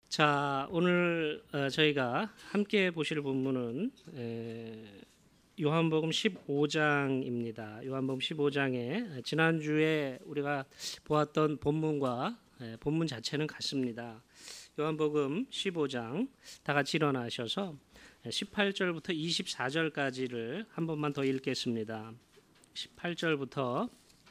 자, 오늘 저희가 함께 보실 본문은 요한복음 15장입니다. 요한복음 15장에 지난주에 우리가 보았던 본문과 본문 자체는 같습니다. 요한복음 15장 다 같이 일어나셔서 18절부터 24절까지를 한 번만 더 읽겠습니다. 18절부터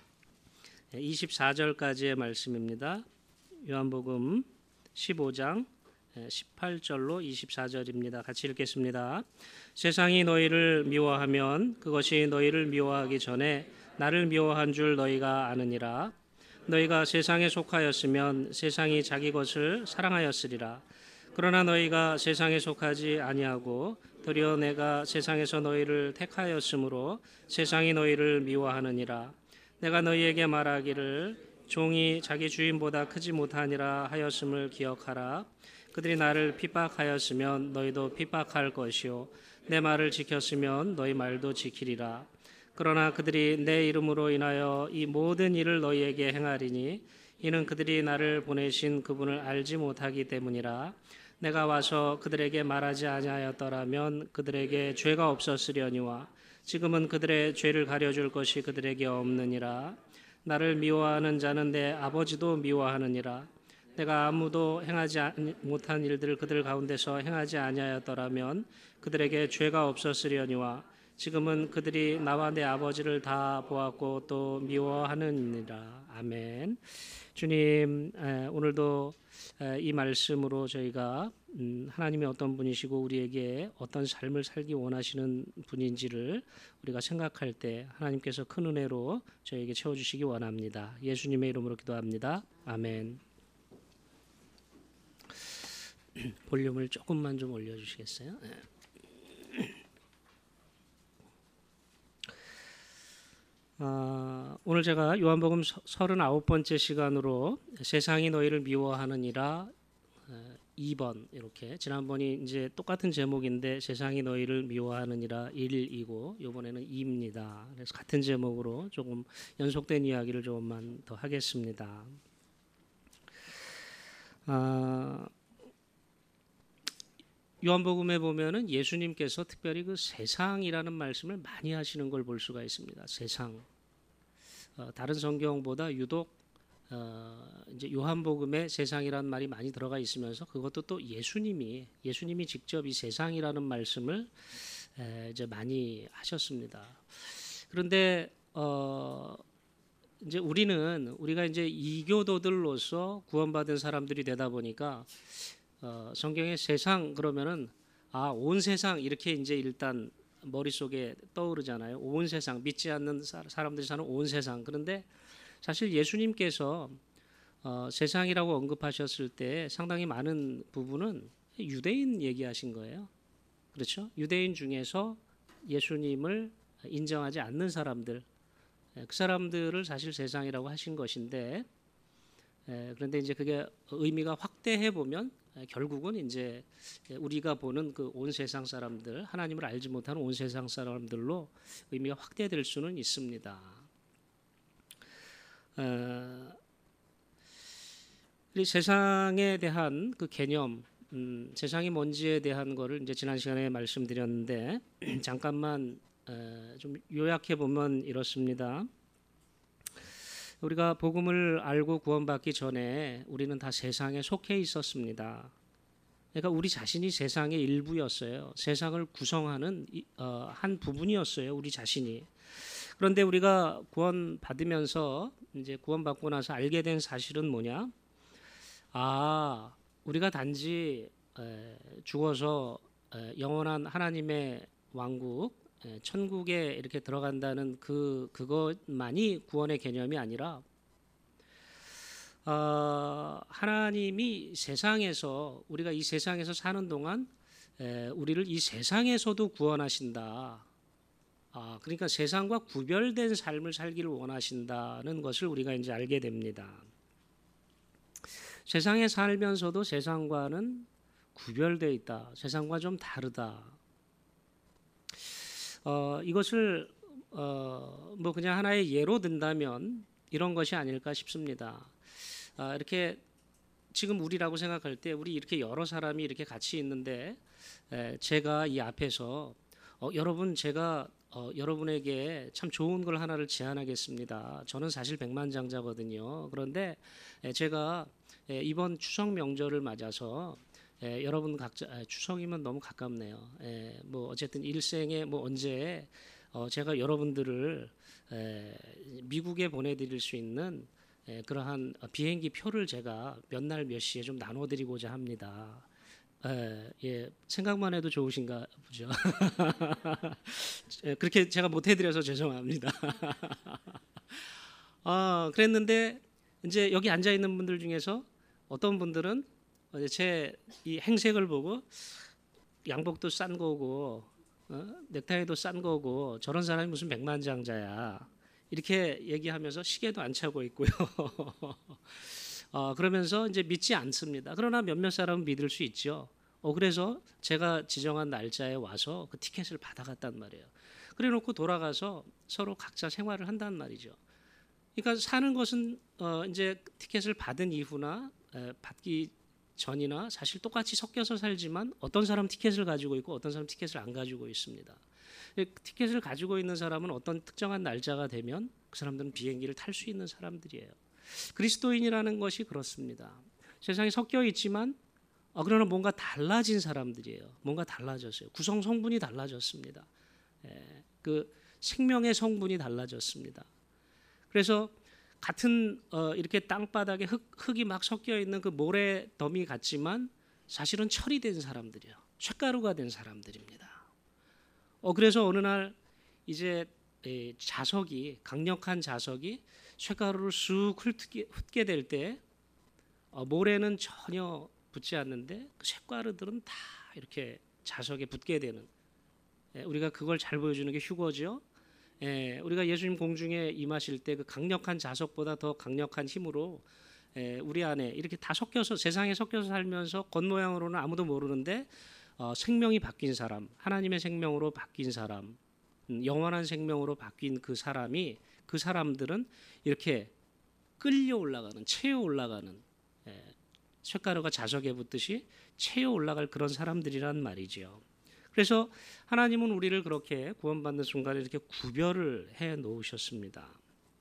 24절까지의 말씀입니다. 요한복음 15장 18절로 24절입니다. 같이 읽겠습니다. 세상이 너희를 미워하면 그것이 너희를 미워하기 전에 나를 미워한 줄 너희가 아느니라. 너희가 세상에 속하였으면 세상이 자기 것을 사랑하였으리라. 그러나 너희가 세상에 속하지 아니하고 도리어 내가 세상에서 너희를 택하였으므로 세상이 너희를 미워하느니라. 내가 너희에게 말하기를 종이 자기 주인보다 크지 못하니라 하였음을 기억하라. 그들이 나를 핍박하였으면 너희도 핍박할 것이요 내 말을 지켰으면 너희 말도 지키리라. 그러나 그들이 내 이름으로 인하여 이 모든 일을 너희에게 행하리니 이는 그들이 나를 보내신 그분을 알지 못하기 때문이라. 내가 와서 그들에게 말하지 아니하였더라면 그들에게 죄가 없었으려니와 지금은 그들의 죄를 가려줄 것이 그들에게 없느니라. 나를 미워하는 자는 내 아버지도 미워하느니라. 내가 아무도 행하지 못한 일들을 그들 가운데서 행하지 아니하였더라면 그들에게 죄가 없었으려니와 지금은 그들이 나와 내 아버지를 다 보았고 또 미워하느니라. 아멘. 주님, 오늘도 이 말씀으로 저희가 하나님이 어떤 분이시고 우리에게 어떤 삶을 살기 원하시는 분인지를 우리가 생각할 때 하나님께서 큰 은혜로 저에게 채워주시기 원합니다. 예수님의 이름으로 기도합니다. 아멘. 볼륨을 조금만 좀 올려주시겠어요? 오늘 제가 요한복음 39번째 시간으로 세상이 너희를 미워하느니라 2번 이렇게 지난번이 이제 똑같은 제목인데 세상이 너희를 미워하느니라 1이고 이번에는 2입니다. 그래서 같은 제목으로 조금 연속된 이야기를 조금만 더 하겠습니다. 요한복음에 보면은 예수님께서 특별히 그 세상이라는 말씀을 많이 하시는 걸 볼 수가 있습니다. 세상. 다른 성경보다 유독 이제 요한복음에 세상이라는 말이 많이 들어가 있으면서 그것도 또 예수님이 직접 이 세상이라는 말씀을 이제 많이 하셨습니다. 그런데 이제 우리가 이제 이교도들로서 구원받은 사람들이 되다 보니까 성경의 세상 그러면은 온 세상 이렇게 이제 일단 머릿속에 떠오르잖아요. 온 세상, 믿지 않는 사람들이 사는 온 세상. 그런데 사실 예수님께서 세상이라고 언급하셨을 때 상당히 많은 부분은 유대인 얘기하신 거예요. 그렇죠? 유대인 중에서 예수님을 인정하지 않는 사람들, 그 사람들을 사실 세상이라고 하신 것인데, 그런데 이제 그게 의미가 확대해 보면 결국은 이제 우리가 보는 그 온 세상 사람들, 하나님을 알지 못하는 온 세상 사람들로 의미가 확대될 수는 있습니다. 이 세상에 대한 그 개념, 세상이 뭔지에 대한 거를 이제 지난 시간에 말씀드렸는데 잠깐만 좀 요약해 보면 이렇습니다. 우리가 복음을 알고 구원받기 전에 우리는 다 세상에 속해 있었습니다. 그러니까 우리 자신이 세상의 일부였어요. 세상을 구성하는 한 부분이었어요. 우리 자신이. 그런데 우리가 구원받으면서 이제 구원받고 나서 알게 된 사실은 뭐냐? 우리가 단지 죽어서 영원한 하나님의 왕국 천국에 이렇게 들어간다는 그것만이 구원의 개념이 아니라 하나님이 세상에서 우리가 이 세상에서 사는 동안 우리를 이 세상에서도 구원하신다. 그러니까 세상과 구별된 삶을 살기를 원하신다는 것을 우리가 이제 알게 됩니다. 세상에 살면서도 세상과는 구별되어 있다. 세상과 좀 다르다. 이것을 뭐 그냥 하나의 예로 든다면 이런 것이 아닐까 싶습니다. 이렇게 지금 우리라고 생각할 때 우리 이렇게 여러 사람이 이렇게 같이 있는데 제가 이 앞에서 여러분 제가 여러분에게 참 좋은 걸 하나를 제안하겠습니다. 저는 사실 백만장자거든요. 그런데 제가 이번 추석 명절을 맞아서 여러분 각자 추석이면 너무 가깝네요. 뭐 어쨌든 일생에 뭐 언제 제가 여러분들을 미국에 보내드릴 수 있는 그러한 비행기 표를 제가 몇 날 몇 시에 좀 나눠드리고자 합니다. 예, 생각만 해도 좋으신가 보죠. 그렇게 제가 못 해드려서 죄송합니다. 그랬는데 이제 여기 앉아 있는 분들 중에서 어떤 분들은 제 이 행색을 보고 양복도 싼 거고 넥타이도 싼 거고 저런 사람이 무슨 백만장자야 이렇게 얘기하면서 시계도 안 차고 있고요. 그러면서 이제 믿지 않습니다. 그러나 몇몇 사람은 믿을 수 있죠. 그래서 제가 지정한 날짜에 와서 그 티켓을 받아갔단 말이에요. 그래놓고 돌아가서 서로 각자 생활을 한단 말이죠. 그러니까 사는 것은 이제 티켓을 받은 이후나 받기 전이나 사실 똑같이 섞여서 살지만 어떤 사람 티켓을 가지고 있고 어떤 사람 티켓을 안 가지고 있습니다. 티켓을 가지고 있는 사람은 어떤 특정한 날짜가 되면 그 사람들은 비행기를 탈 수 있는 사람들이에요. 그리스도인이라는 것이 그렇습니다. 세상에 섞여 있지만 그러나 뭔가 달라진 사람들이에요. 뭔가 달라졌어요. 구성 성분이 달라졌습니다. 그 생명의 성분이 달라졌습니다. 그래서 같은 이렇게 땅바닥에 흙이 막 섞여 있는 그 모래 더미 같지만 사실은 철이 된 사람들이에요. 쇳가루가 된 사람들입니다. 그래서 어느 날 이제 자석이 강력한 자석이 쇳가루를 쑥 훑게 될 때 모래는 전혀 붙지 않는데 그 쇳가루들은 다 이렇게 자석에 붙게 되는 우리가 그걸 잘 보여주는 게 휴거죠. 우리가 예수님 공중에 임하실 때 그 강력한 자석보다 더 강력한 힘으로 우리 안에 이렇게 다 섞여서 세상에 섞여서 살면서 겉모양으로는 아무도 모르는데 생명이 바뀐 사람, 하나님의 생명으로 바뀐 사람, 영원한 생명으로 바뀐 그 사람들은 이렇게 끌려 올라가는, 채워 올라가는 쇳가루가 자석에 붙듯이 채워 올라갈 그런 사람들이란 말이죠. 그래서 하나님은 우리를 그렇게 구원받는 순간에 이렇게 구별을 해 놓으셨습니다.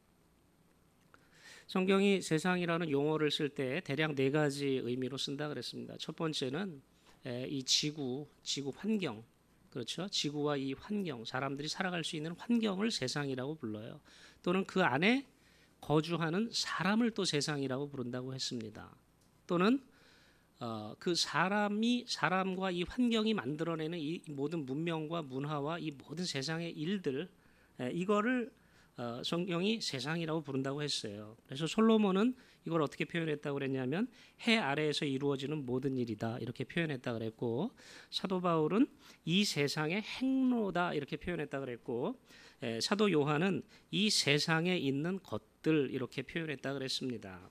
성경이 세상이라는 용어를 쓸 때 대략 네 가지 의미로 쓴다 그랬습니다. 첫 번째는 이 지구 환경, 그렇죠? 지구와 이 환경, 사람들이 살아갈 수 있는 환경을 세상이라고 불러요. 또는 그 안에 거주하는 사람을 또 세상이라고 부른다고 했습니다. 또는 그 사람과 이 환경이 만들어내는 이 모든 문명과 문화와 이 모든 세상의 일들 이거를 성경이 세상이라고 부른다고 했어요. 그래서 솔로몬은 이걸 어떻게 표현했다고 그랬냐면 해 아래에서 이루어지는 모든 일이다 이렇게 표현했다 그랬고 사도 바울은 이 세상의 행로다 이렇게 표현했다 그랬고 사도 요한은 이 세상에 있는 것들 이렇게 표현했다 그랬습니다.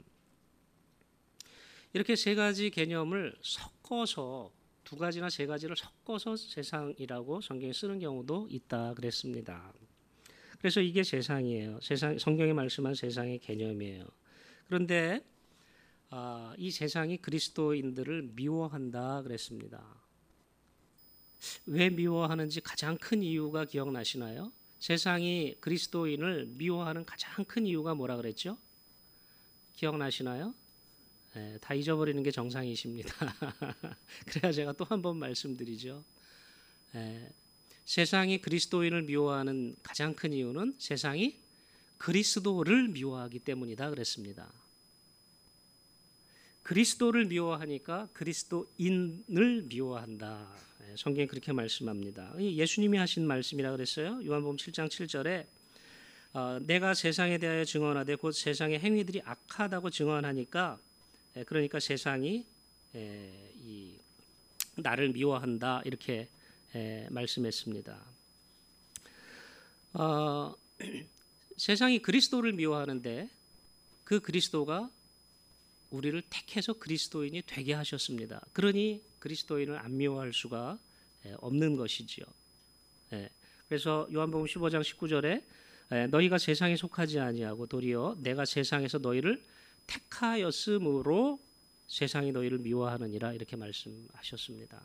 이렇게 세 가지 개념을 섞어서 두 가지나 세 가지를 섞어서 세상이라고 성경에 쓰는 경우도 있다 그랬습니다. 그래서 이게 세상이에요. 성경에 말씀한 세상의 개념이에요. 그런데 이 세상이 그리스도인들을 미워한다 그랬습니다. 왜 미워하는지 가장 큰 이유가 기억나시나요? 세상이 그리스도인을 미워하는 가장 큰 이유가 뭐라 그랬죠? 기억나시나요? 다 잊어버리는 게 정상이십니다. 그래야 제가 또 한 번 말씀드리죠. 세상이 그리스도인을 미워하는 가장 큰 이유는 세상이 그리스도를 미워하기 때문이다 그랬습니다. 그리스도를 미워하니까 그리스도인을 미워한다. 성경이 그렇게 말씀합니다. 예수님이 하신 말씀이라 그랬어요. 요한복음 7장 7절에 내가 세상에 대하여 증언하되 곧 세상의 행위들이 악하다고 증언하니까 그러니까 세상이 나를 미워한다 이렇게 말씀했습니다. 세상이 그리스도를 미워하는데 그 그리스도가 우리를 택해서 그리스도인이 되게 하셨습니다. 그러니 그리스도인을 안 미워할 수가 없는 것이지요. 그래서 요한복음 15장 19절에 너희가 세상에 속하지 아니하고 도리어 내가 세상에서 너희를 택하였으므로 세상이 너희를 미워하느니라 이렇게 말씀하셨습니다.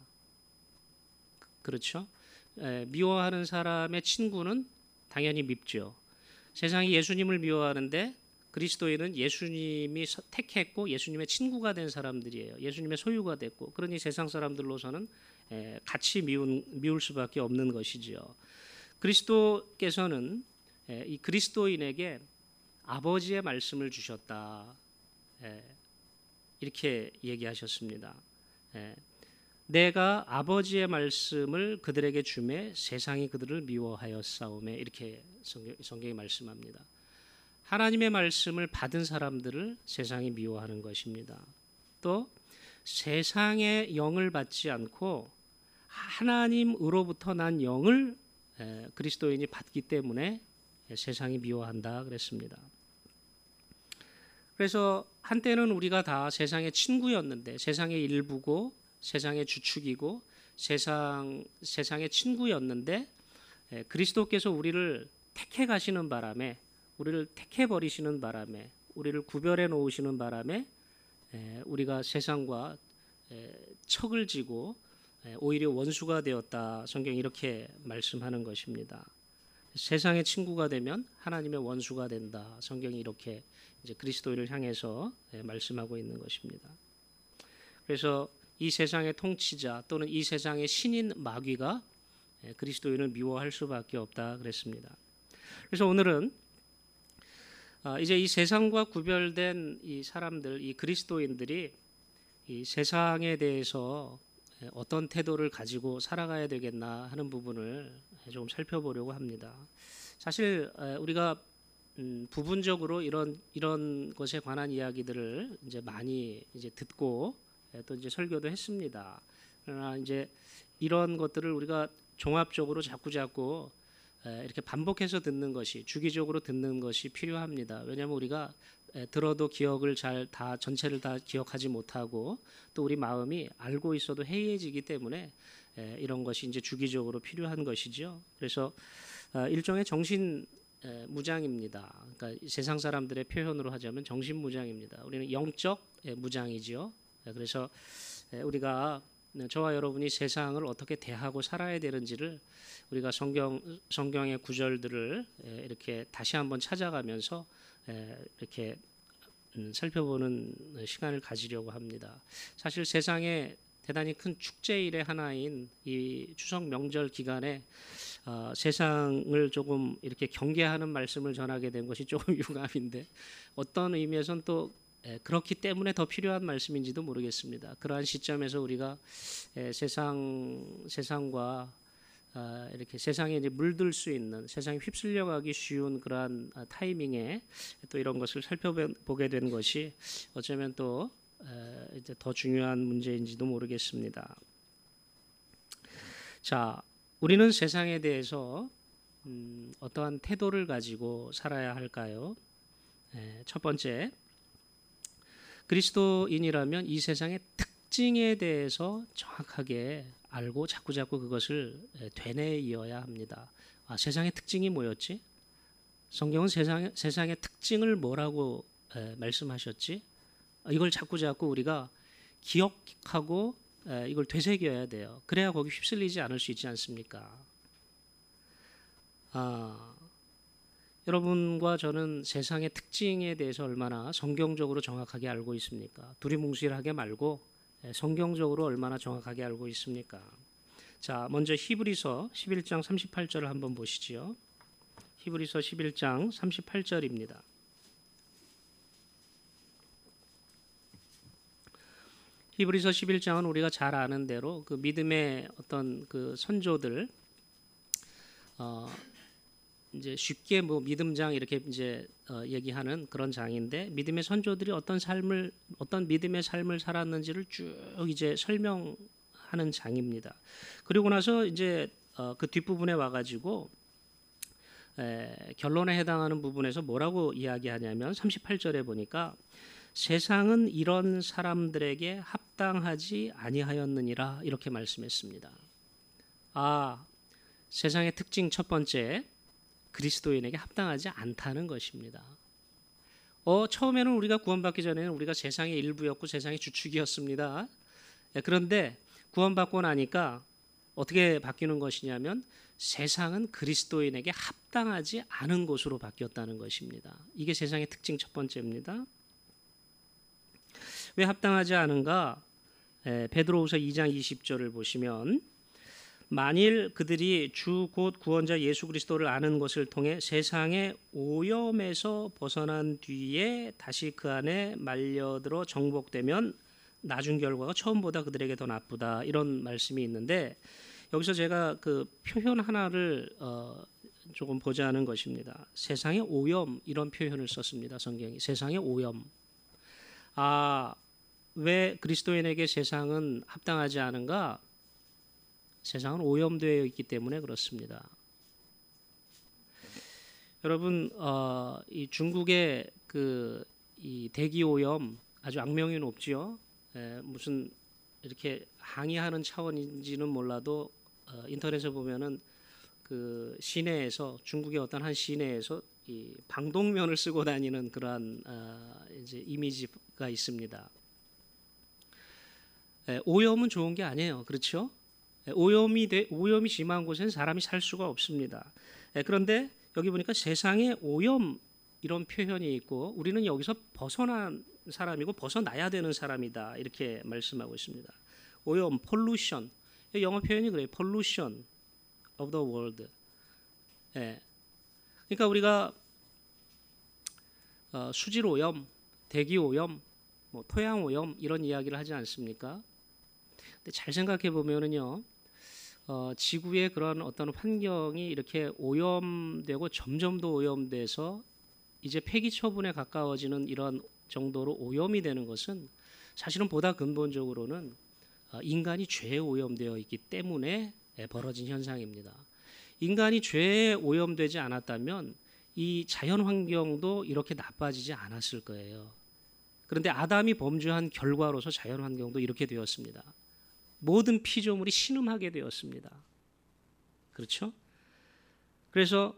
그렇죠? 미워하는 사람의 친구는 당연히 밉죠. 세상이 예수님을 미워하는데 그리스도인은 예수님이 택했고 예수님의 친구가 된 사람들이에요. 예수님의 소유가 됐고, 그러니 세상 사람들로서는 같이 미울 수밖에 없는 것이지요. 그리스도께서는 이 그리스도인에게 아버지의 말씀을 주셨다, 이렇게 얘기하셨습니다. 내가 아버지의 말씀을 그들에게 주매 세상이 그들을 미워하였사오매, 이렇게 성경이 말씀합니다. 하나님의 말씀을 받은 사람들을 세상이 미워하는 것입니다. 또 세상의 영을 받지 않고 하나님으로부터 난 영을 그리스도인이 받기 때문에 세상이 미워한다 그랬습니다. 그래서 한때는 우리가 다 세상의 친구였는데, 세상의 일부고 세상의 주축이고 세상의 친구였는데, 그리스도께서 우리를 택해 가시는 바람에, 우리를 택해 버리시는 바람에, 우리를 구별해 놓으시는 바람에 우리가 세상과 척을 지고 오히려 원수가 되었다. 성경이 이렇게 말씀하는 것입니다. 세상의 친구가 되면 하나님의 원수가 된다. 성경이 이렇게 이제 그리스도인을 향해서 말씀하고 있는 것입니다. 그래서 이 세상의 통치자 또는 이 세상의 신인 마귀가 그리스도인을 미워할 수밖에 없다 그랬습니다. 그래서 오늘은 이제 이 세상과 구별된 이 사람들, 이 그리스도인들이 이 세상에 대해서 어떤 태도를 가지고 살아가야 되겠나 하는 부분을 좀 살펴보려고 합니다. 사실 우리가 부분적으로 이런 것에 관한 이야기들을 이제 많이 이제 듣고 또 이제 설교도 했습니다. 그러나 이제 이런 것들을 우리가 종합적으로 자꾸 이렇게 반복해서 듣는 것이, 주기적으로 듣는 것이 필요합니다. 왜냐하면 우리가 들어도 기억을 전체를 다 기억하지 못하고, 또 우리 마음이 알고 있어도 해이해지기 때문에 이런 것이 이제 주기적으로 필요한 것이죠. 그래서 일종의 정신 무장입니다. 그러니까 세상 사람들의 표현으로 하자면 정신 무장입니다. 우리는 영적 무장이지요. 그래서 우리가 저와 여러분이 세상을 어떻게 대하고 살아야 되는지를 우리가 성경의 구절들을 이렇게 다시 한번 찾아가면서 이렇게 살펴보는 시간을 가지려고 합니다. 사실 세상에 대단히 큰 축제일의 하나인 이 추석 명절 기간에 세상을 조금 이렇게 경계하는 말씀을 전하게 된 것이 조금 유감인데, 어떤 의미에서는 또 그렇기 때문에 더 필요한 말씀인지도 모르겠습니다. 그러한 시점에서 우리가 세상과 이렇게 세상에 이제 물들 수 있는, 세상에 휩쓸려가기 쉬운 그러한 타이밍에 또 이런 것을 살펴보게 된 것이 어쩌면 또 이제 더 중요한 문제인지도 모르겠습니다. 자, 우리는 세상에 대해서 어떠한 태도를 가지고 살아야 할까요? 첫 번째, 그리스도인이라면 이 세상의 특징에 대해서 정확하게 알고 자꾸 그것을 되뇌이어야 합니다. 세상의 특징이 뭐였지? 성경은 세상의 특징을 뭐라고 말씀하셨지? 이걸 자꾸 우리가 기억하고 이걸 되새겨야 돼요. 그래야 거기 휩쓸리지 않을 수 있지 않습니까? 여러분과 저는 세상의 특징에 대해서 얼마나 성경적으로 정확하게 알고 있습니까? 두리뭉실하게 말고 성경적으로 얼마나 정확하게 알고 있습니까? 자, 먼저 히브리서 11장 38절을 한번 보시지요. 히브리서 11장 38절입니다. 히브리서 11장은 우리가 잘 아는 대로 그 믿음의 어떤 그 선조들, 이제 쉽게 뭐 믿음장 이렇게 이제 얘기하는 그런 장인데, 믿음의 선조들이 어떤 믿음의 삶을 살았는지를 쭉 이제 설명하는 장입니다. 그리고 나서 이제 그 뒷부분에 와가지고 결론에 해당하는 부분에서 뭐라고 이야기하냐면 38절에 보니까 세상은 이런 사람들에게 합당하지 아니하였느니라 이렇게 말씀했습니다. 세상의 특징 첫 번째, 그리스도인에게 합당하지 않다는 것입니다. 처음에는 우리가 구원받기 전에는 우리가 세상의 일부였고 세상의 주축이었습니다. 그런데 구원받고 나니까 어떻게 바뀌는 것이냐면 세상은 그리스도인에게 합당하지 않은 곳으로 바뀌었다는 것입니다. 이게 세상의 특징 첫 번째입니다. 왜 합당하지 않은가? 베드로후서 2장 20절을 보시면 만일 그들이 주 곧 구원자 예수 그리스도를 아는 것을 통해 세상의 오염에서 벗어난 뒤에 다시 그 안에 말려들어 정복되면 나중 결과가 처음보다 그들에게 더 나쁘다, 이런 말씀이 있는데 여기서 제가 그 표현 하나를 조금 보자는 것입니다. 세상의 오염, 이런 표현을 썼습니다. 성경이 세상의 오염. 왜 그리스도인에게 세상은 합당하지 않은가? 세상은 오염되어 있기 때문에 그렇습니다. 여러분, 이 중국의 이 대기 오염 아주 악명이 높지요. 무슨 이렇게 항의하는 차원인지는 몰라도 인터넷에 보면은 그 시내에서, 중국의 어떤 한 시내에서 이 방독면을 쓰고 다니는 그러한 이제 이미지가 있습니다. 오염은 좋은 게 아니에요, 그렇죠? 오염이 심한 곳에는 사람이 살 수가 없습니다. 그런데 여기 보니까 세상의 오염, 이런 표현이 있고 우리는 여기서 벗어난 사람이고 벗어나야 되는 사람이다, 이렇게 말씀하고 있습니다. 오염, pollution, 영어 표현이 그래요. pollution of the world. 그러니까 우리가 수질 오염, 대기 오염, 토양 오염, 이런 이야기를 하지 않습니까? 근데 잘 생각해 보면은요, 지구의 그런 어떤 환경이 이렇게 오염되고 점점 더 오염돼서 이제 폐기 처분에 가까워지는 이런 정도로 오염이 되는 것은 사실은 보다 근본적으로는 인간이 죄에 오염되어 있기 때문에 벌어진 현상입니다. 인간이 죄에 오염되지 않았다면 이 자연 환경도 이렇게 나빠지지 않았을 거예요. 그런데 아담이 범죄한 결과로서 자연 환경도 이렇게 되었습니다. 모든 피조물이 신음하게 되었습니다. 그렇죠? 그래서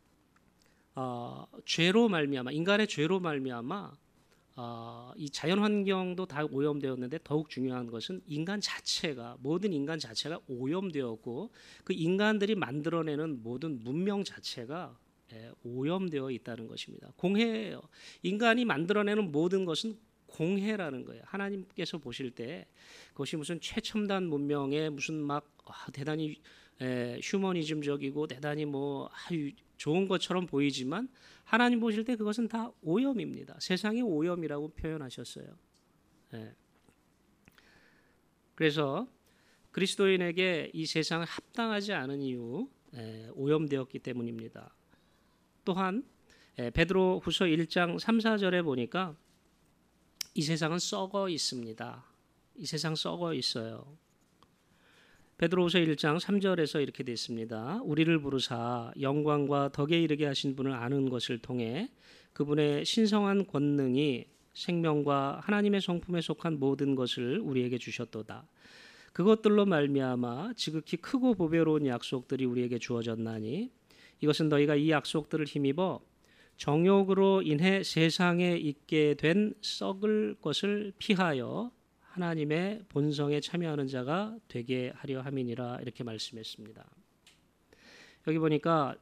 죄로 말미암아, 인간의 죄로 말미암아 이 자연 환경도 다 오염되었는데 더욱 중요한 것은 모든 인간 자체가 오염되었고 그 인간들이 만들어내는 모든 문명 자체가 오염되어 있다는 것입니다. 공해예요. 인간이 만들어내는 모든 것은 공해라는 거예요. 하나님께서 보실 때 그것이 무슨 최첨단 문명의 무슨 막 대단히 휴머니즘적이고 대단히 좋은 것처럼 보이지만 하나님 보실 때 그것은 다 오염입니다. 세상의 오염이라고 표현하셨어요. 그래서 그리스도인에게 이 세상은 합당하지 않은 이유, 오염되었기 때문입니다. 또한 베드로후서 1장 3, 4절에 보니까 이 세상은 썩어 있습니다. 이 세상 썩어 있어요. 베드로후서 1장 3절에서 이렇게 되어 있습니다. 우리를 부르사 영광과 덕에 이르게 하신 분을 아는 것을 통해 그분의 신성한 권능이 생명과 하나님의 성품에 속한 모든 것을 우리에게 주셨도다. 그것들로 말미암아 지극히 크고 보배로운 약속들이 우리에게 주어졌나니 이것은 너희가 이 약속들을 힘입어 정욕으로 인해 세상에 있게 된 썩을 것을 피하여 하나님의 본성에 참여하는 자가 되게 하려 함이니라, 이렇게 말씀했습니다. 여기 보니까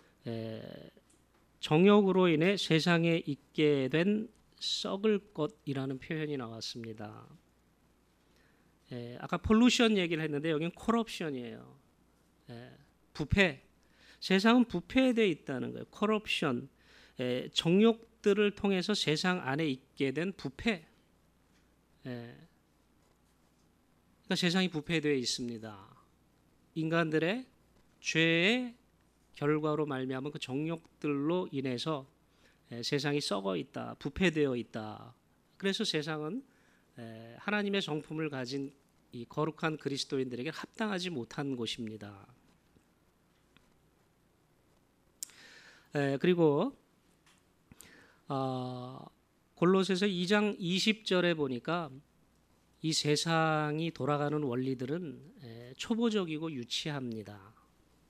정욕으로 인해 세상에 있게 된 썩을 것이라는 표현이 나왔습니다. 아까 폴루션 얘기를 했는데 여기는 코럽션이에요. 부패. 세상은 부패되어 있다는 거예요. 코럽션. 정욕들을 통해서 세상 안에 있게 된 부패. 그러니까 세상이 부패되어 있습니다. 인간들의 죄의 결과로 말미암은 그 정욕들로 인해서 세상이 썩어 있다, 부패되어 있다. 그래서 세상은 하나님의 성품을 가진 이 거룩한 그리스도인들에게 합당하지 못한 곳입니다. 그리고 골로새서 2장 20절에 보니까 이 세상이 돌아가는 원리들은 초보적이고 유치합니다.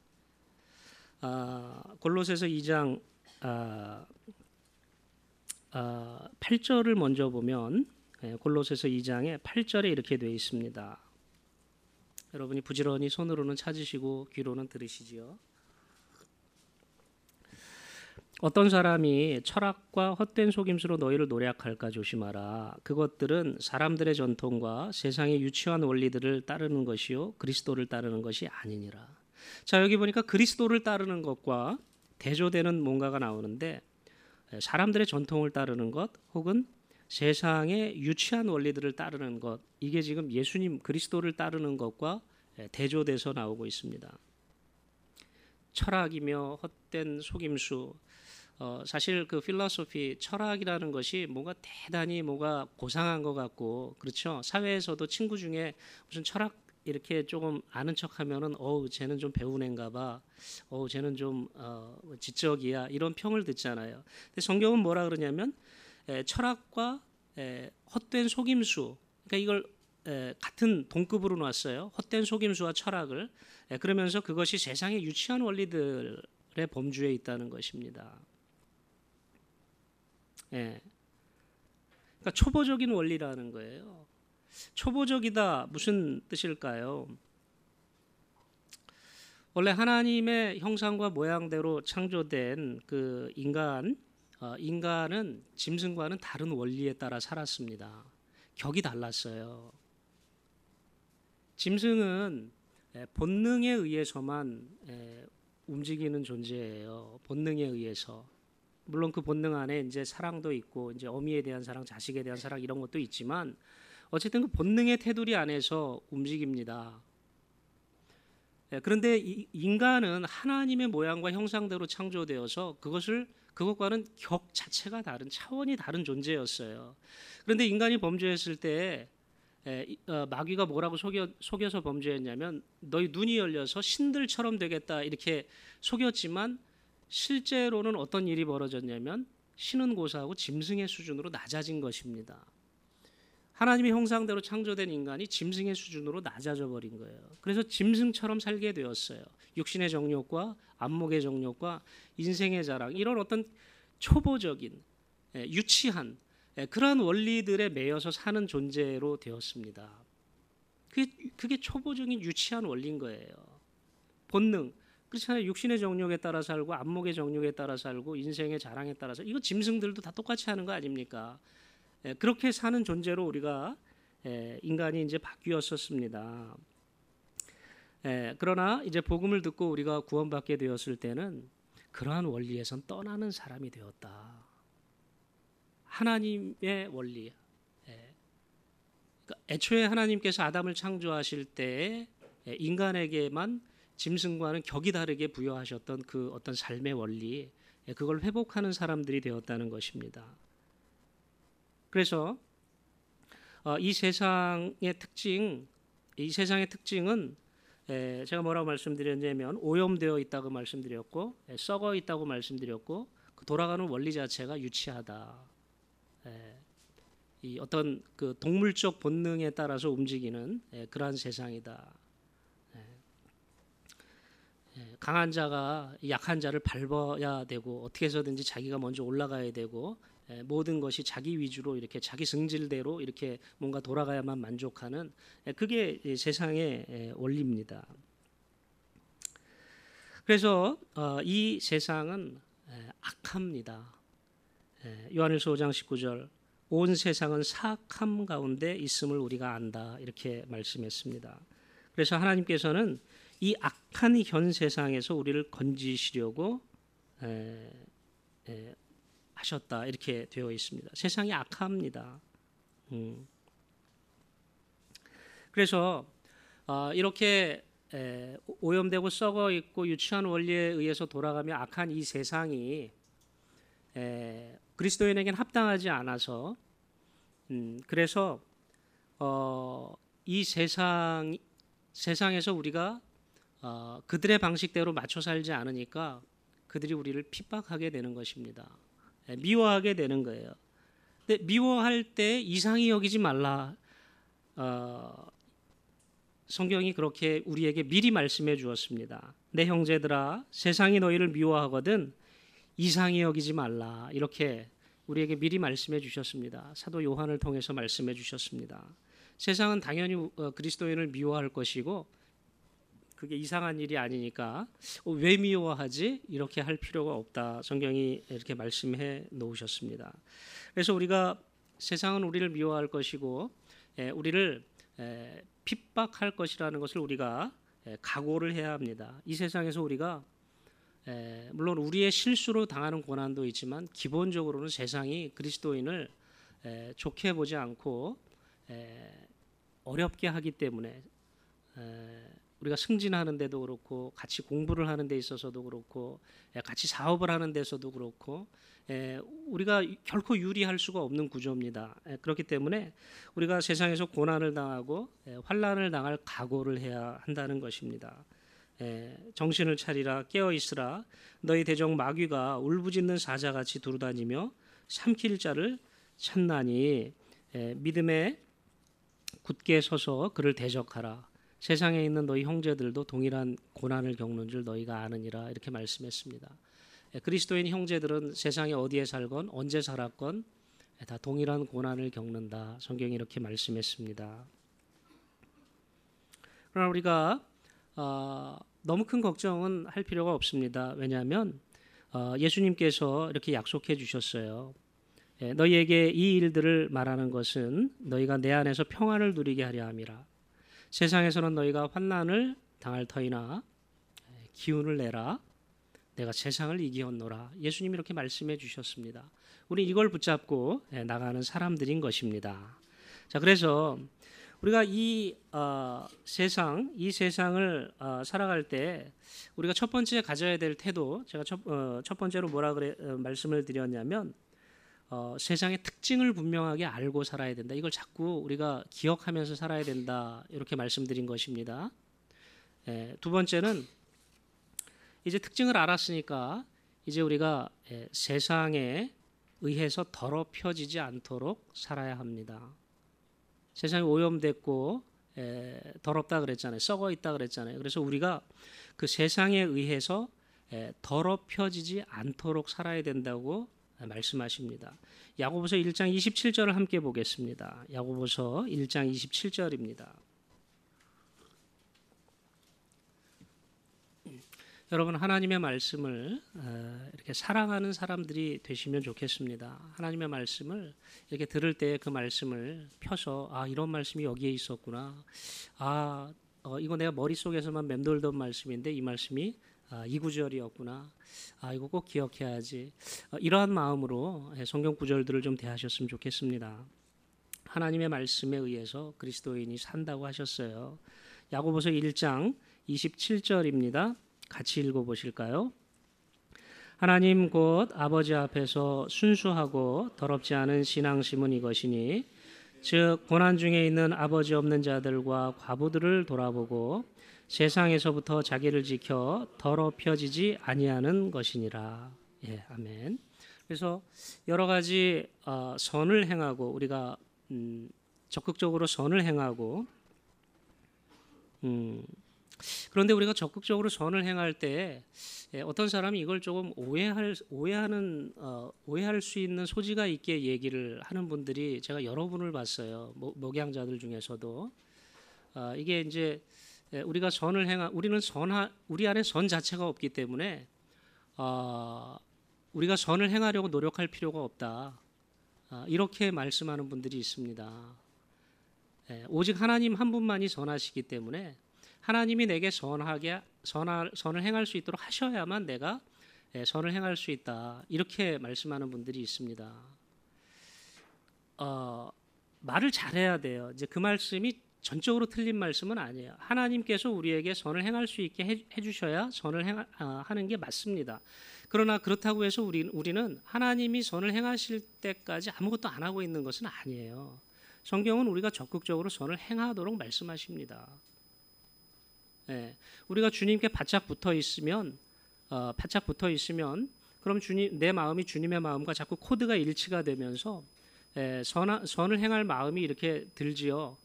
골로새서 2장 8절을 먼저 보면 골로새서 2장의 8절에 이렇게 되어 있습니다. 여러분이 부지런히 손으로는 찾으시고 귀로는 들으시지요. 어떤 사람이 철학과 헛된 속임수로 너희를 노략할까 조심하라. 그것들은 사람들의 전통과 세상의 유치한 원리들을 따르는 것이요 그리스도를 따르는 것이 아니니라. 자, 여기 보니까 그리스도를 따르는 것과 대조되는 뭔가가 나오는데, 사람들의 전통을 따르는 것 혹은 세상의 유치한 원리들을 따르는 것, 이게 지금 예수님 그리스도를 따르는 것과 대조돼서 나오고 있습니다. 철학이며 헛된 속임수, 사실 그 필로소피, 철학이라는 것이 뭔가 대단히 뭐가 고상한 것 같고, 그렇죠? 사회에서도 친구 중에 무슨 철학 이렇게 조금 아는 척하면은 쟤는 좀 배운 애인가 봐, 쟤는 좀 지적이야, 이런 평을 듣잖아요. 근데 성경은 뭐라 그러냐면 철학과 헛된 속임수, 그러니까 이걸 같은 동급으로 놨어요. 헛된 속임수와 철학을. 그러면서 그것이 세상의 유치한 원리들의 범주에 있다는 것입니다. 그러니까 초보적인 원리라는 거예요. 초보적이다, 무슨 뜻일까요? 원래 하나님의 형상과 모양대로 창조된 그 인간은 짐승과는 다른 원리에 따라 살았습니다. 격이 달랐어요. 짐승은 본능에 의해서만 움직이는 존재예요. 본능에 의해서. 물론 그 본능 안에 이제 사랑도 있고, 이제 어미에 대한 사랑, 자식에 대한 사랑, 이런 것도 있지만, 어쨌든 그 본능의 테두리 안에서 움직입니다. 그런데 인간은 하나님의 모양과 형상대로 창조되어서 그것과는 격 자체가 다른, 차원이 다른 존재였어요. 그런데 인간이 범죄했을 때 마귀가 뭐라고 속여서 범죄했냐면, 너희 눈이 열려서 신들처럼 되겠다, 이렇게 속였지만 실제로는 어떤 일이 벌어졌냐면 신은 고사하고 짐승의 수준으로 낮아진 것입니다. 하나님의 형상대로 창조된 인간이 짐승의 수준으로 낮아져 버린 거예요. 그래서 짐승처럼 살게 되었어요. 육신의 정욕과 안목의 정욕과 인생의 자랑, 이런 어떤 초보적인 유치한 그러한 원리들에 매여서 사는 존재로 되었습니다. 그게 초보적인 유치한 원리인 거예요. 본능, 그렇잖아요. 육신의 정욕에 따라 살고 안목의 정욕에 따라 살고 인생의 자랑에 따라서, 이거 짐승들도 다 똑같이 하는 거 아닙니까? 그렇게 사는 존재로 우리가 인간이 이제 바뀌었었습니다. 그러나 이제 복음을 듣고 우리가 구원받게 되었을 때는 그러한 원리에선 떠나는 사람이 되었다. 하나님의 원리. 그러니까 애초에 하나님께서 아담을 창조하실 때 인간에게만 짐승과는 격이 다르게 부여하셨던 그 어떤 삶의 원리, 그걸 회복하는 사람들이 되었다는 것입니다. 그래서 이 세상의 특징은 제가 뭐라고 말씀드렸냐면 오염되어 있다고 말씀드렸고, 썩어 있다고 말씀드렸고, 그 돌아가는 원리 자체가 유치하다. 이 어떤 그 동물적 본능에 따라서 움직이는 그러한 세상이다. 강한 자가 약한 자를 밟아야 되고, 어떻게 해서든지 자기가 먼저 올라가야 되고, 모든 것이 자기 위주로 이렇게 자기 승질대로 이렇게 뭔가 돌아가야만 만족하는, 그게 세상의 원리입니다. 그래서 이 세상은 악합니다. 요한일서 5장 19절, 온 세상은 사악함 가운데 있음을 우리가 안다, 이렇게 말씀했습니다. 그래서 하나님께서는 이 악한 현 세상에서 우리를 건지시려고 하셨다, 이렇게 되어 있습니다. 세상이 악합니다. 그래서 이렇게 오염되고 썩어 있고 유치한 원리에 의해서 돌아가며 악한 이 세상이 그리스도인에게는 합당하지 않아서, 그래서 이 세상에서 우리가 그들의 방식대로 맞춰 살지 않으니까 그들이 우리를 핍박하게 되는 것입니다. 미워하게 되는 거예요. 근데 미워할 때 이상히 여기지 말라. 성경이 그렇게 우리에게 미리 말씀해 주었습니다. 내 형제들아, 세상이 너희를 미워하거든 이상히 여기지 말라. 이렇게 우리에게 미리 말씀해 주셨습니다. 사도 요한을 통해서 말씀해 주셨습니다. 세상은 당연히 그리스도인을 미워할 것이고 그게 이상한 일이 아니니까 왜 미워하지? 이렇게 할 필요가 없다. 성경이 이렇게 말씀해 놓으셨습니다. 그래서 우리가 세상은 우리를 미워할 것이고 우리를 핍박할 것이라는 것을 우리가 각오를 해야 합니다. 이 세상에서 우리가 물론 우리의 실수로 당하는 고난도 있지만 기본적으로는 세상이 그리스도인을 좋게 보지 않고 어렵게 하기 때문에 우리가 승진하는 데도 그렇고 같이 공부를 하는 데 있어서도 그렇고 같이 사업을 하는 데서도 그렇고 우리가 결코 유리할 수가 없는 구조입니다. 그렇기 때문에 우리가 세상에서 고난을 당하고 환난을 당할 각오를 해야 한다는 것입니다. 정신을 차리라 깨어 있으라 너희 대적 마귀가 울부짖는 사자같이 두루다니며 삼킬 자를 찾나니 믿음에 굳게 서서 그를 대적하라. 세상에 있는 너희 형제들도 동일한 고난을 겪는 줄 너희가 아느니라 이렇게 말씀했습니다. 그리스도인 형제들은 세상에 어디에 살건 언제 살았건 다 동일한 고난을 겪는다. 성경이 이렇게 말씀했습니다. 그러나 우리가 너무 큰 걱정은 할 필요가 없습니다. 왜냐하면 예수님께서 이렇게 약속해 주셨어요. 너희에게 이 일들을 말하는 것은 너희가 내 안에서 평안을 누리게 하려 함이라. 세상에서는 너희가 환난을 당할 터이나 기운을 내라. 내가 세상을 이기었노라. 예수님이 이렇게 말씀해 주셨습니다. 우리 이걸 붙잡고 나가는 사람들인 것입니다. 자, 그래서 우리가 이 세상을 살아갈 때 우리가 첫 번째 가져야 될 태도, 제가 첫 번째로 말씀을 드렸냐면 세상의 특징을 분명하게 알고 살아야 된다. 이걸 자꾸 우리가 기억하면서 살아야 된다. 이렇게 말씀드린 것입니다. 두 번째는 이제 특징을 알았으니까 이제 우리가 세상에 의해서 더럽혀지지 않도록 살아야 합니다. 세상이 오염됐고 더럽다 그랬잖아요. 썩어 있다 그랬잖아요. 그래서 우리가 그 세상에 의해서 더럽혀지지 않도록 살아야 된다고 말씀하십니다. 야고보서 1장 27절을 함께 보겠습니다. 야고보서 1장 27절입니다. 여러분 하나님의 말씀을 이렇게 사랑하는 사람들이 되시면 좋겠습니다. 하나님의 말씀을 이렇게 들을 때 그 말씀을 펴서 이런 말씀이 여기에 있었구나. 이거 내가 머릿속에서만 맴돌던 말씀인데 이 말씀이 이 구절이었구나. 이거 꼭 기억해야지. 이러한 마음으로 성경 구절들을 좀 대하셨으면 좋겠습니다. 하나님의 말씀에 의해서 그리스도인이 산다고 하셨어요. 야고보서 1장 27절입니다. 같이 읽어보실까요? 하나님 곧 아버지 앞에서 순수하고 더럽지 않은 신앙심은 이것이니 즉 고난 중에 있는 아버지 없는 자들과 과부들을 돌아보고 세상에서부터 자기를 지켜 더럽혀지지 아니하는 것이니라. 아멘. 그래서 여러 가지 선을 행하고 우리가 적극적으로 선을 행하고 그런데 우리가 적극적으로 선을 행할 때 어떤 사람이 이걸 조금 오해할 수 있는 소지가 있게 얘기를 하는 분들이 제가 여러 분을 봤어요. 목양자들 중에서도 이게 이제 우리가 우리 안에 선 자체가 없기 때문에 우리가 선을 행하려고 노력할 필요가 없다. 이렇게 말씀하는 분들이 있습니다. 오직 하나님 한 분만이 선하시기 때문에 하나님이 내게 선을 행할 수 있도록 하셔야만 내가 선을 행할 수 있다. 이렇게 말씀하는 분들이 있습니다. 말을 잘해야 돼요. 이제 그 말씀이 전적으로 틀린 말씀은 아니에요. 하나님께서 우리에게 선을 행할 수 있게 해주셔야 선을 하는 게 맞습니다. 그러나 그렇다고 해서 우리는 하나님이 선을 행하실 때까지 아무것도 안 하고 있는 것은 아니에요. 성경은 우리가 적극적으로 선을 행하도록 말씀하십니다. 우리가 주님께 바짝 붙어 있으면 그럼 내 마음이 주님의 마음과 자꾸 코드가 일치가 되면서 선을 행할 마음이 이렇게 들지요.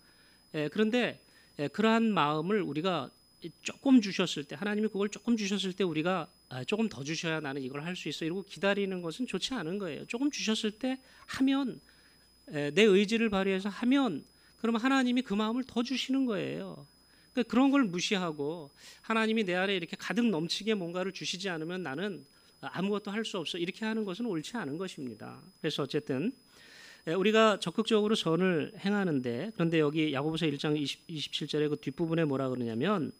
그런데 그러한 마음을 우리가 조금 주셨을 때 하나님이 그걸 조금 주셨을 때 우리가 조금 더 주셔야 나는 이걸 할 수 있어 이러고 기다리는 것은 좋지 않은 거예요. 조금 주셨을 때 하면 내 의지를 발휘해서 하면 그러면 하나님이 그 마음을 더 주시는 거예요. 그러니까 그런 걸 무시하고 하나님이 내 안에 이렇게 가득 넘치게 뭔가를 주시지 않으면 나는 아무것도 할 수 없어 이렇게 하는 것은 옳지 않은 것입니다. 그래서 어쨌든 우리가 적극적으로 선을 행하는데 그런데 여기 야고보서 1장 27절의 그 뒷부분에 뭐라 그러냐면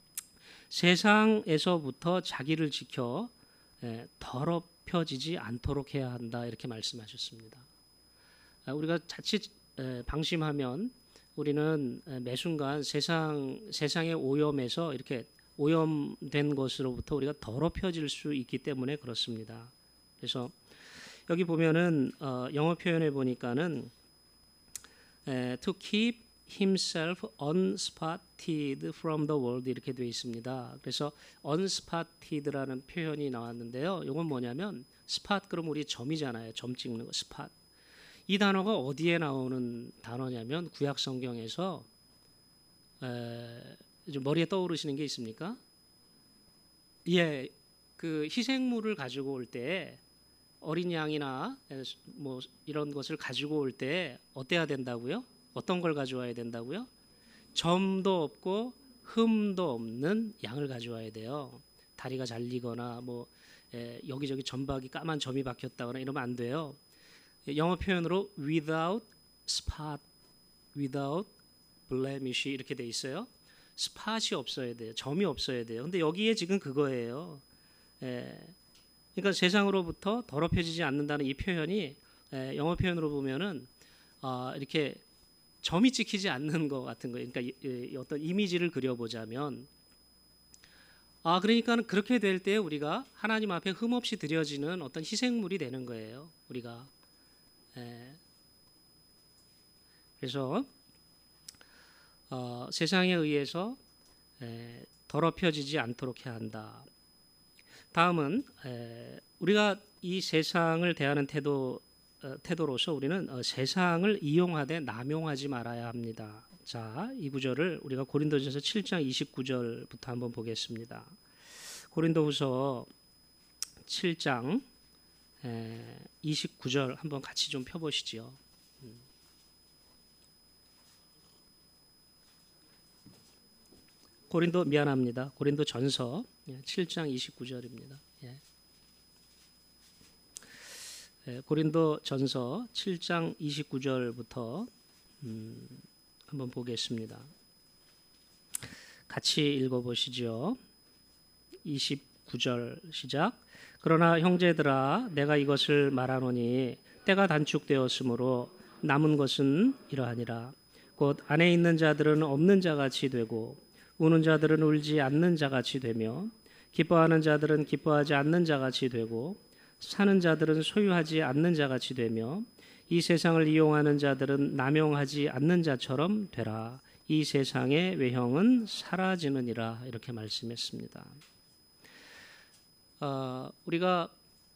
세상에서부터 자기를 지켜 더럽혀지지 않도록 해야 한다 이렇게 말씀하셨습니다. 우리가 자칫 방심하면 우리는 매 순간 세상의 오염에서 이렇게 오염된 것으로부터 우리가 더럽혀질 수 있기 때문에 그렇습니다. 그래서 여기 보면은 영어 표현에 보니까는 to keep himself unspotted from the world 이렇게 되어 있습니다. 그래서 unspotted라는 표현이 나왔는데요. 이건 뭐냐면 spot 그럼 우리 점이잖아요. 점 찍는 거 spot. 이 단어가 어디에 나오는 단어냐면 구약 성경에서 머리에 떠오르시는 게 있습니까? 예, 그 희생물을 가지고 올 때 어린 양이나 뭐 이런 것을 가지고 올 때 어때야 된다고요? 어떤 걸 가져와야 된다고요? 점도 없고 흠도 없는 양을 가져와야 돼요. 다리가 잘리거나 뭐 여기저기 점박이 까만 점이 박혔다거나 이러면 안 돼요. 영어 표현으로 without spot, without blemish 이렇게 돼 있어요. 스팟이 없어야 돼요. 점이 없어야 돼요. 근데 여기에 지금 그거예요. 그러니까 세상으로부터 더럽혀지지 않는다는 이 표현이 영어 표현으로 보면은 이렇게 점이 찍히지 않는 것 같은 거예요. 그러니까 어떤 이미지를 그려보자면 그러니까는 그렇게 될 때 우리가 하나님 앞에 흠없이 드려지는 어떤 희생물이 되는 거예요. 우리가 그래서 세상에 의해서 더럽혀지지 않도록 해야 한다. 다음은 우리가 이 세상을 대하는 태도로서 우리는 세상을 이용하되 남용하지 말아야 합니다. 자, 이 구절을 우리가 고린도전서 7장 29절부터 한번 보겠습니다. 고린도후서 7장 29절 한번 같이 좀 펴보시죠. 고린도 전서 7장 29절입니다. 고린도 전서 7장 29절부터 한번 보겠습니다. 같이 읽어보시죠. 29절 시작. 그러나 형제들아 내가 이것을 말하노니 때가 단축되었으므로 남은 것은 이러하니라. 곧 안에 있는 자들은 없는 자같이 되고 우는 자들은 울지 않는 자같이 되며 기뻐하는 자들은 기뻐하지 않는 자같이 되고 사는 자들은 소유하지 않는 자같이 되며 이 세상을 이용하는 자들은 남용하지 않는 자처럼 되라. 이 세상의 외형은 사라지느니라. 이렇게 말씀했습니다. 우리가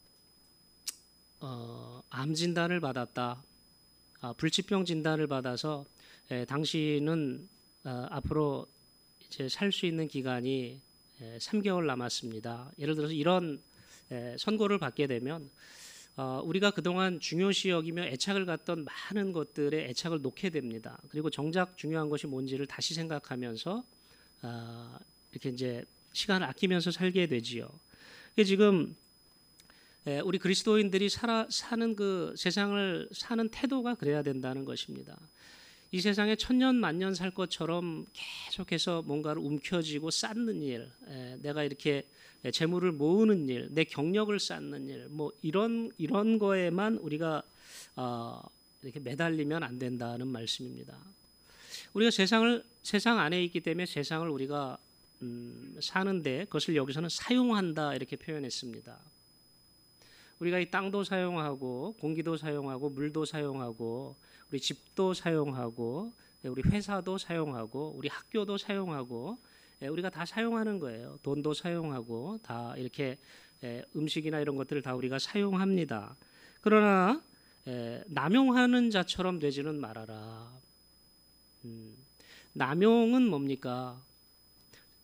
암 진단을 받았다. 불치병 진단을 받아서 당신은 앞으로 이제 살 수 있는 기간이 3개월 남았습니다. 예를 들어서 이런 선고를 받게 되면 우리가 그동안 중요시 여기며 애착을 갖던 많은 것들에 애착을 놓게 됩니다. 그리고 정작 중요한 것이 뭔지를 다시 생각하면서 이렇게 이제 시간을 아끼면서 살게 되지요. 지금 우리 그리스도인들이 사는 그 세상을 사는 태도가 그래야 된다는 것입니다. 이 세상에 천년 만년 살 것처럼 계속해서 뭔가를 움켜쥐고 쌓는 일, 내가 이렇게 재물을 모으는 일, 내 경력을 쌓는 일, 뭐 이런 거에만 우리가 이렇게 매달리면 안 된다는 말씀입니다. 우리가 세상 안에 있기 때문에 세상을 우리가 사는데 그것을 여기서는 사용한다 이렇게 표현했습니다. 우리가 이 땅도 사용하고 공기도 사용하고 물도 사용하고 우리 집도 사용하고 우리 회사도 사용하고 우리 학교도 사용하고 우리가 다 사용하는 거예요. 돈도 사용하고 다 이렇게 음식이나 이런 것들을 다 우리가 사용합니다. 그러나 남용하는 자처럼 되지는 말아라. 남용은 뭡니까?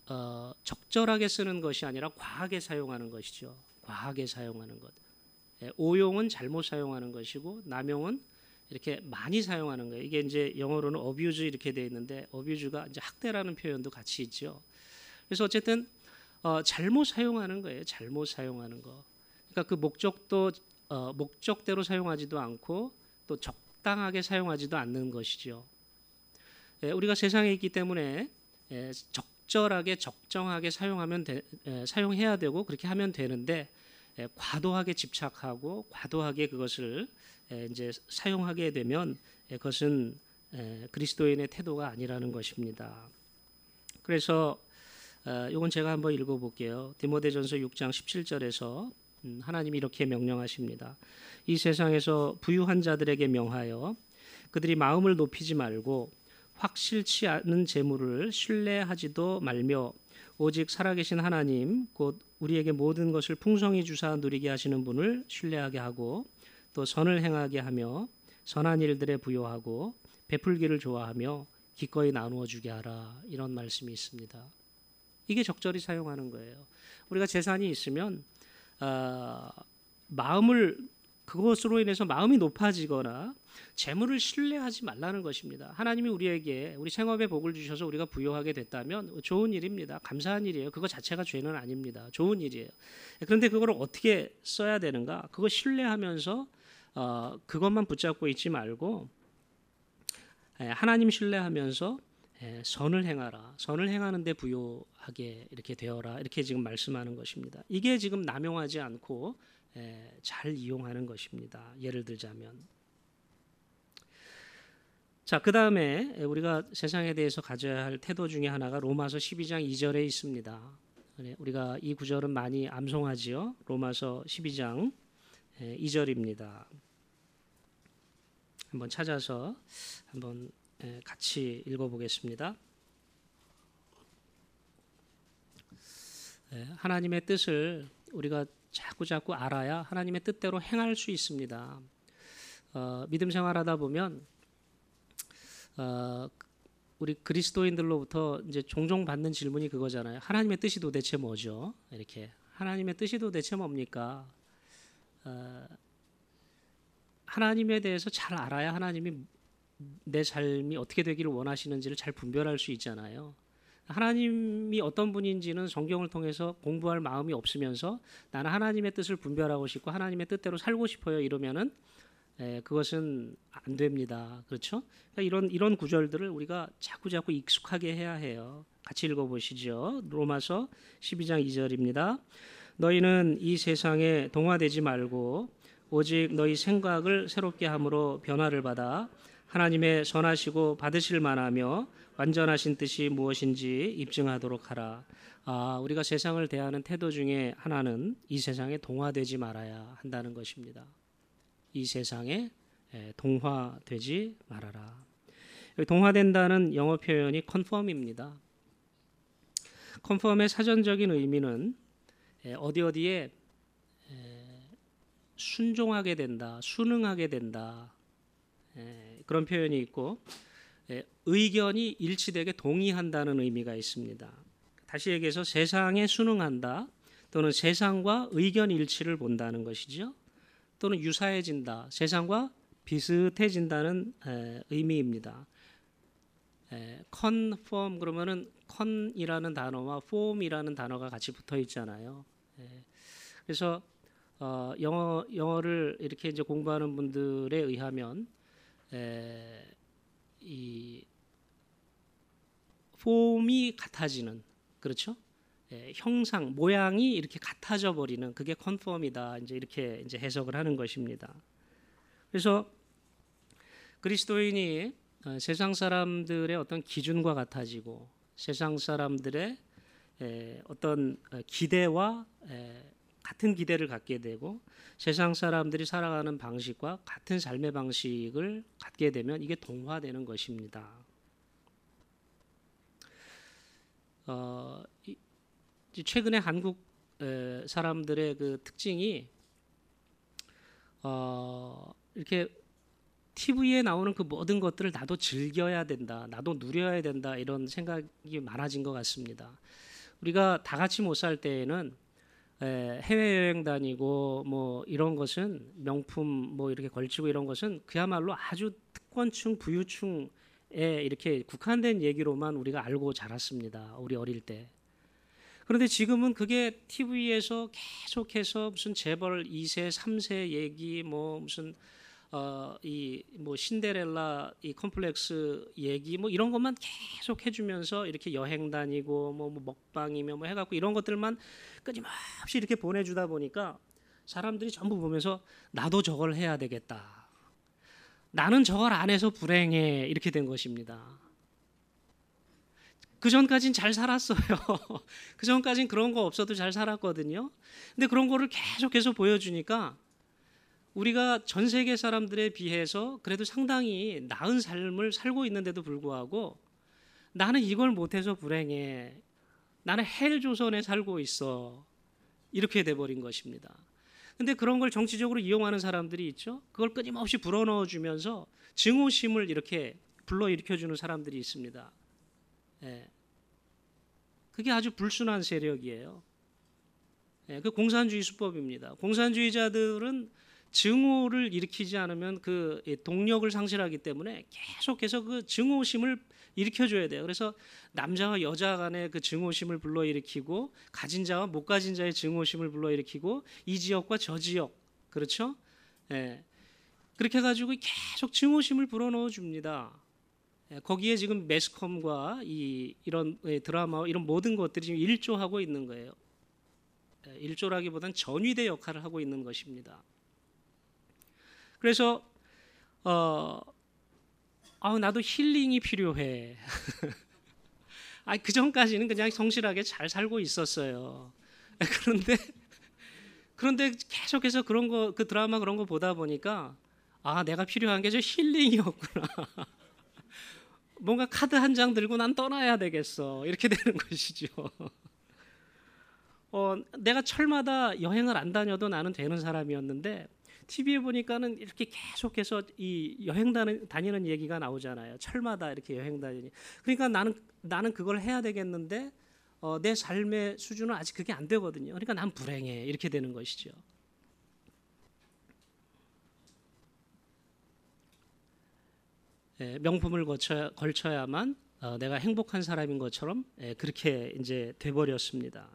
적절하게 쓰는 것이 아니라 과하게 사용하는 것이죠. 과하게 사용하는 것. 오용은 잘못 사용하는 것이고 남용은 이렇게 많이 사용하는 거예요. 이게 이제 영어로는 abuse 이렇게 돼 있는데 abuse가 이제 학대라는 표현도 같이 있죠. 그래서 어쨌든 잘못 사용하는 거예요. 잘못 사용하는 거. 그러니까 그 목적도 목적대로 사용하지도 않고 또 적당하게 사용하지도 않는 것이죠. 우리가 세상에 있기 때문에 적절하게 적정하게 사용해야 되고 그렇게 하면 되는데 과도하게 집착하고 과도하게 그것을 이제 사용하게 되면 그것은 그리스도인의 태도가 아니라는 것입니다. 그래서 이건 제가 한번 읽어볼게요. 디모데전서 6장 17절에서 하나님이 이렇게 명령하십니다. 이 세상에서 부유한 자들에게 명하여 그들이 마음을 높이지 말고 확실치 않은 재물을 신뢰하지도 말며 오직 살아계신 하나님 곧 우리에게 모든 것을 풍성히 주사 누리게 하시는 분을 신뢰하게 하고 또 선을 행하게 하며 선한 일들에 부요하고 베풀기를 좋아하며 기꺼이 나누어 주게 하라. 이런 말씀이 있습니다. 이게 적절히 사용하는 거예요. 우리가 재산이 있으면 마음을 그것으로 인해서 마음이 높아지거나 재물을 신뢰하지 말라는 것입니다. 하나님이 우리에게 우리 생업에 복을 주셔서 우리가 부유하게 됐다면 좋은 일입니다. 감사한 일이에요. 그거 자체가 죄는 아닙니다. 좋은 일이에요. 그런데 그걸 어떻게 써야 되는가? 그거 신뢰하면서 그것만 붙잡고 있지 말고 하나님 신뢰하면서 선을 행하라. 선을 행하는 데 부요하게 이렇게 되어라. 이렇게 지금 말씀하는 것입니다. 이게 지금 남용하지 않고 잘 이용하는 것입니다. 예를 들자면 자, 그다음에 우리가 세상에 대해서 가져야 할 태도 중에 하나가 로마서 12장 2절에 있습니다. 우리가 이 구절은 많이 암송하지요. 로마서 12장 2절입니다. 한번 찾아서 한번 같이 읽어보겠습니다. 하나님의 뜻을 우리가 자꾸 알아야 하나님의 뜻대로 행할 수 있습니다. 믿음 생활하다 보면 우리 그리스도인들로부터 이제 종종 받는 질문이 그거잖아요. 하나님의 뜻이 도대체 뭐죠? 이렇게 하나님의 뜻이 도대체 뭡니까? 하나님에 대해서 잘 알아야 하나님이 내 삶이 어떻게 되기를 원하시는지를 잘 분별할 수 있잖아요. 하나님이 어떤 분인지는 성경을 통해서 공부할 마음이 없으면서 나는 하나님의 뜻을 분별하고 싶고 하나님의 뜻대로 살고 싶어요 이러면은 그것은 안 됩니다. 그렇죠? 그러니까 이런 구절들을 우리가 자꾸 익숙하게 해야 해요. 같이 읽어보시죠. 로마서 12장 2절입니다. 너희는 이 세상에 동화되지 말고 오직 너희 생각을 새롭게 함으로 변화를 받아 하나님의 선하시고 받으실 만하며 완전하신 뜻이 무엇인지 입증하도록 하라. 우리가 세상을 대하는 태도 중에 하나는 이 세상에 동화되지 말아야 한다는 것입니다. 이 세상에 동화되지 말아라. 동화된다는 영어 표현이 conform입니다. conform의 사전적인 의미는 어디에 순종하게 된다, 순응하게 된다 그런 표현이 있고 의견이 일치되게 동의한다는 의미가 있습니다. 다시 얘기해서 세상에 순응한다 또는 세상과 의견 일치를 본다는 것이죠. 또는 유사해진다, 세상과 비슷해진다는 의미입니다. conform 그러면은 con이라는 단어와 form이라는 단어가 같이 붙어 있잖아요. 그래서 영어를 이렇게 이제 공부하는 분들에 의하면 이 폼이 같아지는 그렇죠? 형상 모양이 이렇게 같아져 버리는 그게 컨펌이다. 이렇게 해석을 하는 것입니다. 그래서 그리스도인이 세상 사람들의 어떤 기준과 같아지고 세상 사람들의 어떤 기대와 같은 기대를 갖게 되고 세상 사람들이 살아가는 방식과 같은 삶의 방식을 갖게 되면 이게 동화되는 것입니다. 최근에 한국 사람들의 그 특징이 이렇게 TV에 나오는 그 모든 것들을 나도 즐겨야 된다, 나도 누려야 된다 이런 생각이 많아진 것 같습니다. 우리가 다 같이 못 살 때에는 해외여행 다니고 뭐 이런 것은 명품 뭐 이렇게 걸치고 이런 것은 그야말로 아주 특권층 부유층에 이렇게 국한된 얘기로만 우리가 알고 자랐습니다. 우리 어릴 때. 그런데 지금은 그게 TV에서 계속해서 무슨 재벌 2세, 3세 얘기 뭐 무슨 이 뭐 신데렐라 이 컴플렉스 얘기 뭐 이런 것만 계속 해주면서 이렇게 여행 다니고 뭐 먹방이며 뭐 해갖고 이런 것들만 끊임없이 이렇게 보내주다 보니까 사람들이 전부 보면서 나도 저걸 해야 되겠다. 나는 저걸 안 해서 불행해 이렇게 된 것입니다. 그 전까진 잘 살았어요. 그 전까진 그런 거 없어도 잘 살았거든요. 근데 그런 거를 계속해서 보여주니까 우리가 전 세계 사람들에 비해서 그래도 상당히 나은 삶을 살고 있는데도 불구하고 나는 이걸 못해서 불행해. 나는 헬 조선에 살고 있어. 이렇게 돼버린 것입니다. 근데 그런 걸 정치적으로 이용하는 사람들이 있죠. 그걸 끊임없이 불어넣어주면서 증오심을 이렇게 불러일으켜주는 사람들이 있습니다. 예. 그게 아주 불순한 세력이에요. 예. 그 공산주의 수법입니다. 공산주의자들은 증오를 일으키지 않으면 그 동력을 상실하기 때문에 계속해서 그 증오심을 일으켜줘야 돼요. 그래서 남자와 여자 간의 그 증오심을 불러일으키고 가진 자와 못 가진 자의 증오심을 불러일으키고 이 지역과 저 지역 그렇죠? 예. 그렇게 해가지고 계속 증오심을 불어넣어 줍니다. 예. 거기에 지금 매스컴과 이런 드라마 이런 모든 것들이 지금 일조하고 있는 거예요. 예. 일조라기보다는 전위대 역할을 하고 있는 것입니다. 그래서 나도 힐링이 필요해. 그 전까지는 그냥 성실하게 잘 살고 있었어요. 그런데 계속해서 그런 거, 그 드라마 그런 거 보다 보니까 내가 필요한 게 저 힐링이었구나. 뭔가 카드 한 장 들고 난 떠나야 되겠어. 이렇게 되는 것이죠. 내가 철마다 여행을 안 다녀도 나는 되는 사람이었는데 TV에 보니까는 이렇게 계속해서 이 여행 다니는 얘기가 나오잖아요. 철마다 이렇게 여행 다니니. 그러니까 나는 그걸 해야 되겠는데 내 삶의 수준은 아직 그게 안 되거든요. 그러니까 난 불행해. 이렇게 되는 것이죠. 명품을 걸쳐야만 내가 행복한 사람인 것처럼 그렇게 이제 돼버렸습니다.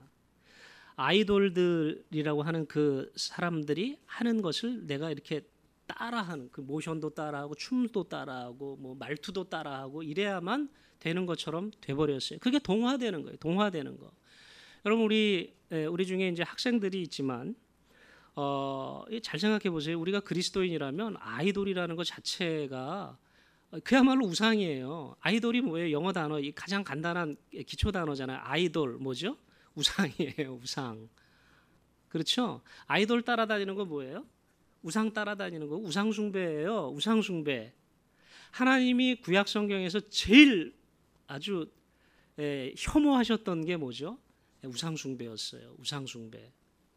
아이돌들이라고 하는 그 사람들이 하는 것을 내가 이렇게 따라하는 그 모션도 따라하고 춤도 따라하고 뭐 말투도 따라하고 이래야만 되는 것처럼 돼버렸어요. 그게 동화되는 거예요. 동화되는 거. 여러분 우리 중에 이제 학생들이 있지만 잘 생각해 보세요. 우리가 그리스도인이라면 아이돌이라는 것 자체가 그야말로 우상이에요. 아이돌이 뭐예요? 영어 단어 가장 간단한 기초 단어잖아요. 아이돌 뭐죠? 우상이에요. 우상. 그렇죠? 아이돌 따라다니는 거 뭐예요? 우상 따라다니는 거 우상 숭배예요. 우상 숭배. 하나님이 구약 성경에서 제일 아주 혐오하셨던 게 뭐죠? 우상 숭배였어요. 우상 숭배.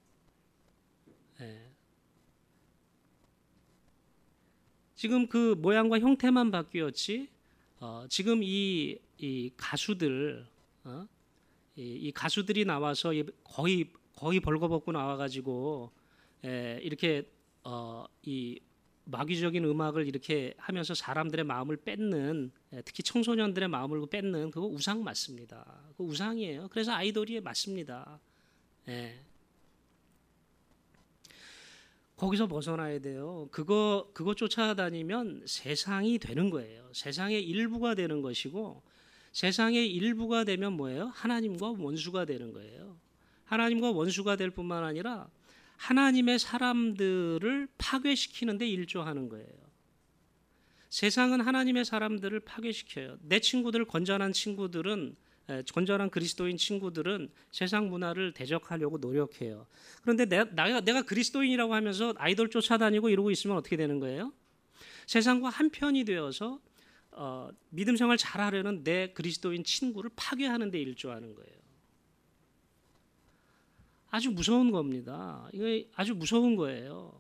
지금 그 모양과 형태만 바뀌었지. 지금 이 가수들 이 가수들이 나와서 거의 벌거벗고 나와가지고 이렇게 이 마귀적인 음악을 이렇게 하면서 사람들의 마음을 뺏는 특히 청소년들의 마음을 뺏는 그거 우상 맞습니다. 그 우상이에요. 그래서 아이돌이 맞습니다. 거기서 벗어나야 돼요. 그거 쫓아다니면 세상이 되는 거예요. 세상의 일부가 되는 것이고 세상의 일부가 되면 뭐예요? 하나님과 원수가 되는 거예요. 하나님과 원수가 될 뿐만 아니라 하나님의 사람들을 파괴시키는 데 일조하는 거예요. 세상은 하나님의 사람들을 파괴시켜요. 내 친구들 건전한 그리스도인 친구들은 세상 문화를 대적하려고 노력해요. 그런데 내가 그리스도인이라고 하면서 아이돌 쫓아다니고 이러고 있으면 어떻게 되는 거예요? 세상과 한편이 되어서 믿음 생활 잘하려는 내 그리스도인 친구를 파괴하는 데 일조하는 거예요. 아주 무서운 겁니다. 이거 아주 무서운 거예요.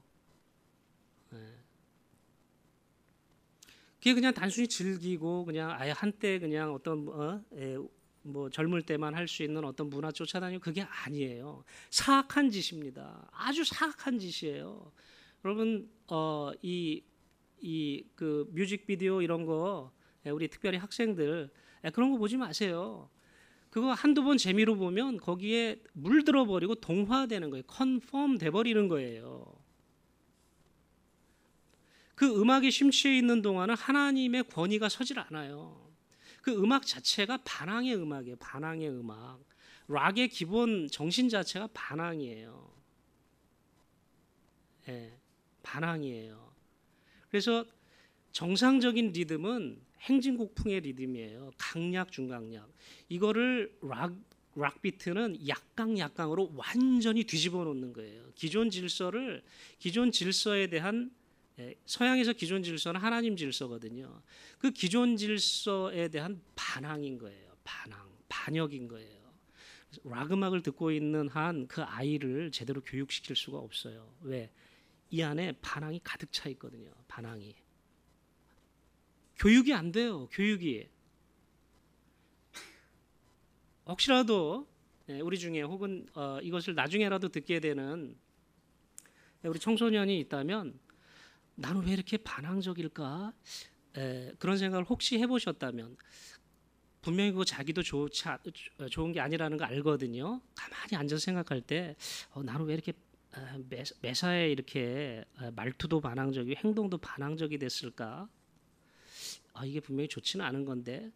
그게 그냥 단순히 즐기고 그냥 아예 한때 그냥 어떤 뭐 젊을 때만 할 수 있는 어떤 문화 쫓아다니고 그게 아니에요. 사악한 짓입니다. 아주 사악한 짓이에요. 여러분 이 그 뮤직비디오 이런 거 우리 특별히 학생들 그런 거 보지 마세요. 그거 한두 번 재미로 보면 거기에 물들어 버리고 동화되는 거예요. 컨펌 돼 버리는 거예요. 그 음악에 심취해 있는 동안은 하나님의 권위가 서질 않아요. 그 음악 자체가 반항의 음악이에요. 반항의 음악. 락의 기본 정신 자체가 반항이에요. 예, 반항이에요. 그래서 정상적인 리듬은 행진곡풍의 리듬이에요. 강약, 중강약. 이거를 락 비트는 약강으로 완전히 뒤집어 놓는 거예요. 기존 질서에 대한 서양에서 기존 질서는 하나님 질서거든요. 그 기존 질서에 대한 반항인 거예요. 반역인 거예요. 락 음악을 듣고 있는 한 그 아이를 제대로 교육시킬 수가 없어요. 왜? 이 안에 반항이 가득 차 있거든요. 반항이. 교육이 안 돼요. 교육이. 혹시라도 우리 중에 혹은 이것을 나중에라도 듣게 되는 우리 청소년이 있다면 나는 왜 이렇게 반항적일까? 그런 생각을 혹시 해보셨다면 분명히 그거 자기도 좋은 게 아니라는 거 알거든요. 가만히 앉아서 생각할 때 나는 왜 이렇게 매사에 이렇게 말투도 반항적이고 행동도 반항적이 됐을까? 이게 분명히 좋지는 않은 건데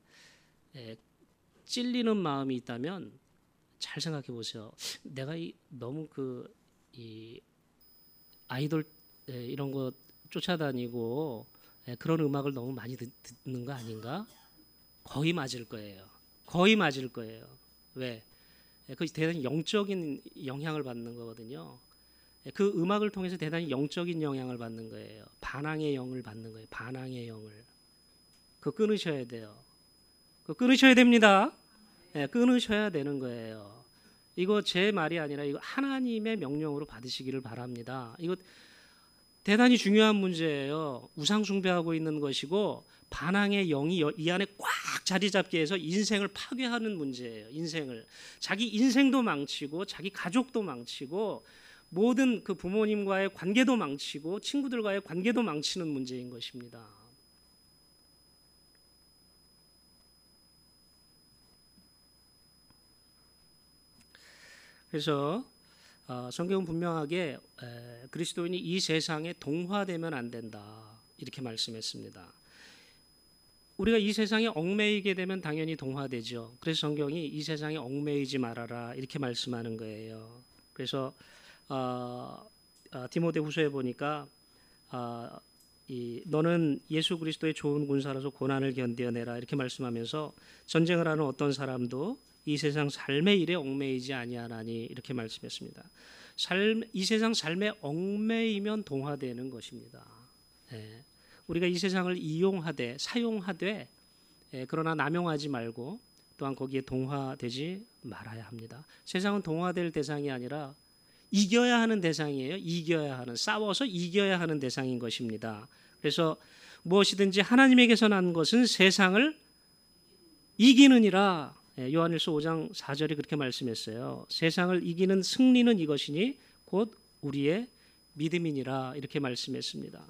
찔리는 마음이 있다면 잘 생각해 보세요. 내가 너무 이 아이돌 이런 거 쫓아다니고 그런 음악을 너무 많이 듣는 거 아닌가? 거의 맞을 거예요. 거의 맞을 거예요. 왜? 그것이 대단히 영적인 영향을 받는 거거든요. 그 음악을 통해서 대단히 영적인 영향을 받는 거예요. 반항의 영을 받는 거예요. 반항의 영을. 그거 끊으셔야 돼요. 그거 끊으셔야 됩니다. 끊으셔야 되는 거예요. 이거 제 말이 아니라 이거 하나님의 명령으로 받으시기를 바랍니다. 이거 대단히 중요한 문제예요. 우상 숭배하고 있는 것이고 반항의 영이 이 안에 꽉 자리 잡게 해서 인생을 파괴하는 문제예요. 자기 인생도 망치고 자기 가족도 망치고 모든 그 부모님과의 관계도 망치고 친구들과의 관계도 망치는 문제인 것입니다. 그래서 성경은 분명하게 그리스도인이 이 세상에 동화되면 안 된다 이렇게 말씀했습니다. 우리가 이 세상에 얽매이게 되면 당연히 동화되죠. 그래서 성경이 이 세상에 얽매이지 말아라 이렇게 말씀하는 거예요. 그래서 디모데후서에 보니까 너는 예수 그리스도의 좋은 군사로서 고난을 견뎌내라 이렇게 말씀하면서 전쟁을 하는 어떤 사람도 이 세상 삶의 일에 얽매이지 아니하나니 이렇게 말씀했습니다. 이 세상 삶에 얽매이면 동화되는 것입니다. 우리가 이 세상을 이용하되 사용하되 그러나 남용하지 말고 또한 거기에 동화되지 말아야 합니다. 세상은 동화될 대상이 아니라 이겨야 하는 대상이에요. 싸워서 이겨야 하는 대상인 것입니다. 그래서 무엇이든지 하나님에게서 난 것은 세상을 이기느니라. 요한일서 5장 4절이 그렇게 말씀했어요. 세상을 이기는 승리는 이것이니 곧 우리의 믿음이니라 이렇게 말씀했습니다.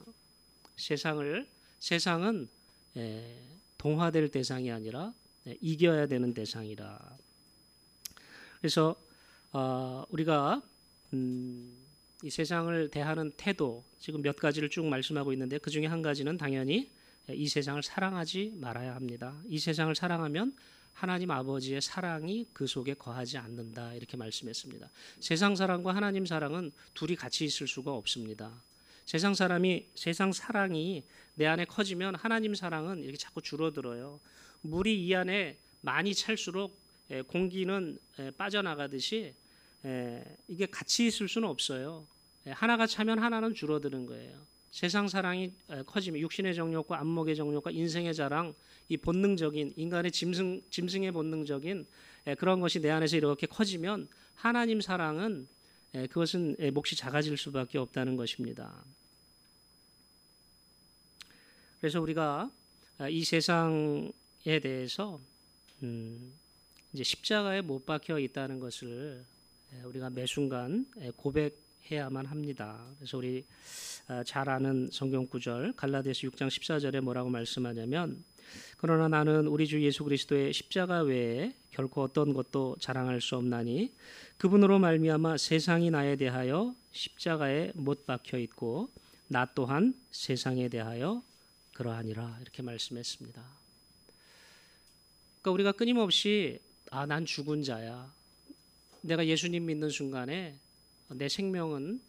세상은 동화될 대상이 아니라 이겨야 되는 대상이라. 그래서 우리가 이 세상을 대하는 태도 지금 몇 가지를 쭉 말씀하고 있는데 그 중에 한 가지는 당연히 이 세상을 사랑하지 말아야 합니다. 이 세상을 사랑하면 하나님 아버지의 사랑이 그 속에 거하지 않는다 이렇게 말씀했습니다. 세상 사랑과 하나님 사랑은 둘이 같이 있을 수가 없습니다. 세상 사랑이 내 안에 커지면 하나님 사랑은 이렇게 자꾸 줄어들어요. 물이 이 안에 많이 찰수록 공기는 빠져나가듯이 이게 같이 있을 수는 없어요. 하나가 차면 하나는 줄어드는 거예요. 세상 사랑이 커지면 육신의 정욕과 안목의 정욕과 인생의 자랑, 이 본능적인 인간의 짐승의 본능적인 그런 것이 내 안에서 이렇게 커지면 하나님 사랑은 그것은 몫이 작아질 수밖에 없다는 것입니다. 그래서 우리가 이 세상에 대해서 이제 십자가에 못 박혀 있다는 것을 우리가 매 순간 고백해야만 합니다. 그래서 우리 잘 아는 성경 구절 갈라디아서 6장 14절에 뭐라고 말씀하냐면 그러나 나는 우리 주 예수 그리스도의 십자가 외에 결코 어떤 것도 자랑할 수 없나니 그분으로 말미암아 세상이 나에 대하여 십자가에 못 박혀 있고 나 또한 세상에 대하여 그러하니라 이렇게 말씀했습니다. 그러니까 우리가 끊임없이 난 죽은 자야. 내가 예수님 믿는 순간에 내 생명은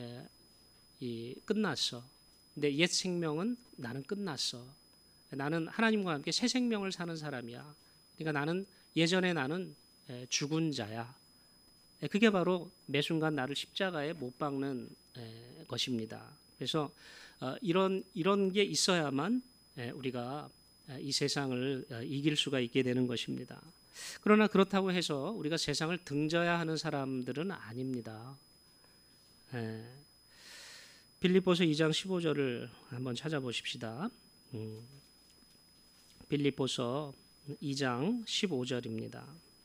끝났어. 내 옛 생명은 나는 끝났어. 나는 하나님과 함께 새 생명을 사는 사람이야. 그러니까 예전에 나는 죽은 자야. 그게 바로 매 순간 나를 십자가에 못 박는 것입니다. 그래서 이런 게 있어야만 우리가 이 세상을 이길 수가 있게 되는 것입니다. 그러나 그렇다고 해서 우리가 세상을 등져야 하는 사람들은 아닙니다. 빌립보서 2장 15절을 한번 찾아보십시다. 빌립보서 2장 15절입니다.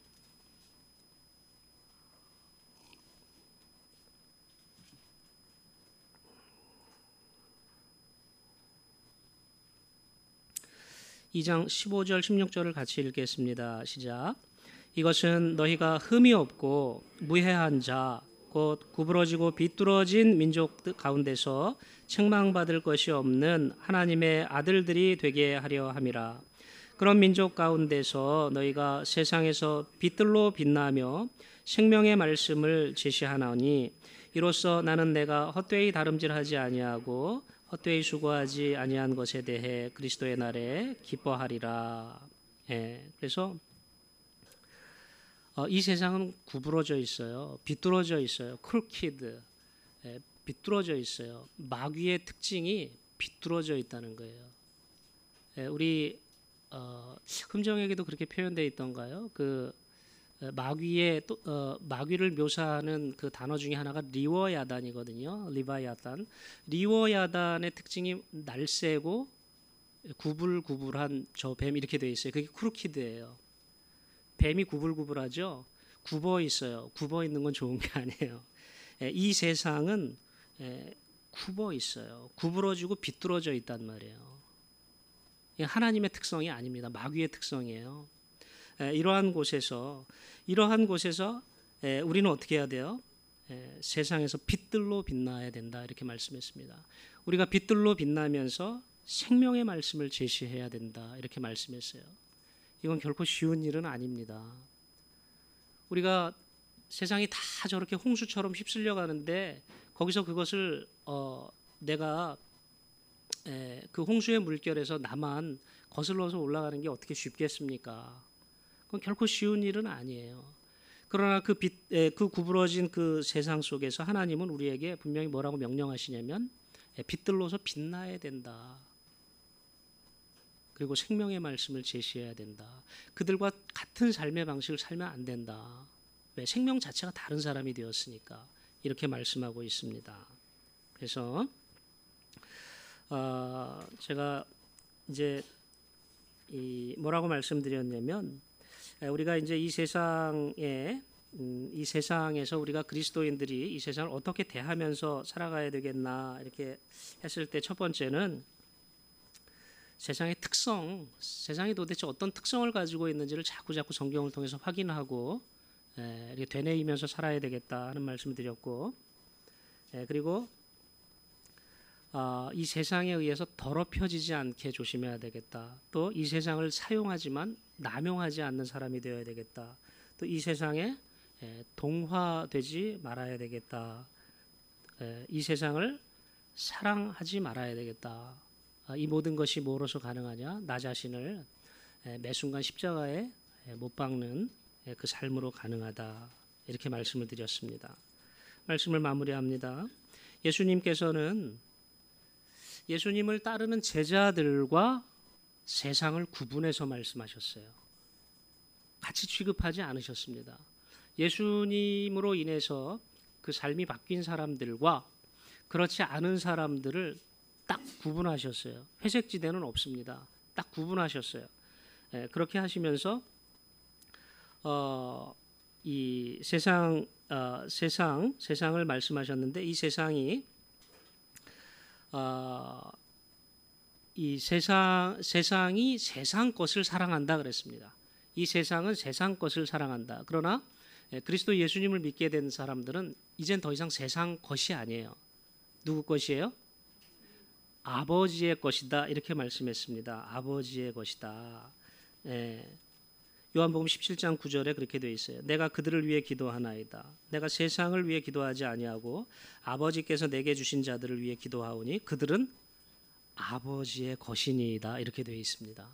이 장 15절 16절을 같이 읽겠습니다. 시작. 이것은 너희가 흠이 없고 무해한 자 곧 구부러지고 비뚤어진 민족 가운데서 책망받을 것이 없는 하나님의 아들들이 되게 하려 함이라. 그런 민족 가운데서 너희가 세상에서 빛들로 빛나며 생명의 말씀을 제시하나니 이로써 나는 내가 헛되이 다름질하지 아니하고 헛되이 수고하지 아니한 것에 대해 그리스도의 날에 기뻐하리라. 그래서 이 세상은 구부러져 있어요. 비뚤어져 있어요. 크루키드, 비뚤어져 있어요. 마귀의 특징이 비뚤어져 있다는 거예요. 우리 흠정에게도 그렇게 표현되어 있던가요? 마귀를 묘사하는 그 단어 중에 하나가 리워야단이거든요. 리바야단. 리워야단의 특징이 날쌔고 구불구불한 저 뱀 이렇게 되어 있어요. 그게 크루키드예요. 뱀이 구불구불하죠. 굽어 있어요. 굽어 있는 건 좋은 게 아니에요. 이 세상은 굽어 있어요. 구부러지고 비뚤어져 있단 말이에요. 하나님의 특성이 아닙니다. 마귀의 특성이에요. 이러한 곳에서 우리는 어떻게 해야 돼요? 세상에서 빛들로 빛나야 된다 이렇게 말씀했습니다. 우리가 빛들로 빛나면서 생명의 말씀을 제시해야 된다 이렇게 말씀했어요. 이건 결코 쉬운 일은 아닙니다. 우리가 세상이 다 저렇게 홍수처럼 휩쓸려 가는데 거기서 그것을 내가 그 홍수의 물결에서 나만 거슬러서 올라가는 게 어떻게 쉽겠습니까? 그건 결코 쉬운 일은 아니에요. 그러나 그 구부러진 그 세상 속에서 하나님은 우리에게 분명히 뭐라고 명령하시냐면 빛들로서 빛나야 된다. 그리고 생명의 말씀을 제시해야 된다. 그들과 같은 삶의 방식을 살면 안 된다. 왜? 생명 자체가 다른 사람이 되었으니까 이렇게 말씀하고 있습니다. 그래서 제가 이제 뭐라고 말씀드렸냐면 우리가 이제 이 세상에서 우리가 그리스도인들이 이 세상을 어떻게 대하면서 살아가야 되겠나 이렇게 했을 때 첫 번째는 세상의 특성, 세상이 도대체 어떤 특성을 가지고 있는지를 자꾸 성경을 통해서 확인하고 이렇게 되뇌이면서 살아야 되겠다 하는 말씀을 드렸고, 그리고 이 세상에 의해서 더럽혀지지 않게 조심해야 되겠다. 또 이 세상을 사용하지만 남용하지 않는 사람이 되어야 되겠다. 또 이 세상에 동화되지 말아야 되겠다. 이 세상을 사랑하지 말아야 되겠다. 이 모든 것이 뭐로서 가능하냐? 나 자신을 매 순간 십자가에 못 박는 그 삶으로 가능하다. 이렇게 말씀을 드렸습니다. 말씀을 마무리합니다. 예수님께서는 예수님을 따르는 제자들과 세상을 구분해서 말씀하셨어요. 같이 취급하지 않으셨습니다. 예수님으로 인해서 그 삶이 바뀐 사람들과 그렇지 않은 사람들을 딱 구분하셨어요. 회색지대는 없습니다. 딱 구분하셨어요. 그렇게 하시면서 이 세상을 말씀하셨는데 이 세상이 이 세상이 세상 것을 사랑한다 그랬습니다. 이 세상은 세상 것을 사랑한다. 그러나 그리스도 예수님을 믿게 된 사람들은 이젠 더 이상 세상 것이 아니에요. 누구 것이에요? 아버지의 것이다. 이렇게 말씀했습니다. 아버지의 것이다. 요한복음 17장 9절에 그렇게 되어 있어요. 내가 그들을 위해 기도하나이다. 내가 세상을 위해 기도하지 아니하고 아버지께서 내게 주신 자들을 위해 기도하오니 그들은 아버지의 것이니이다. 이렇게 되어 있습니다.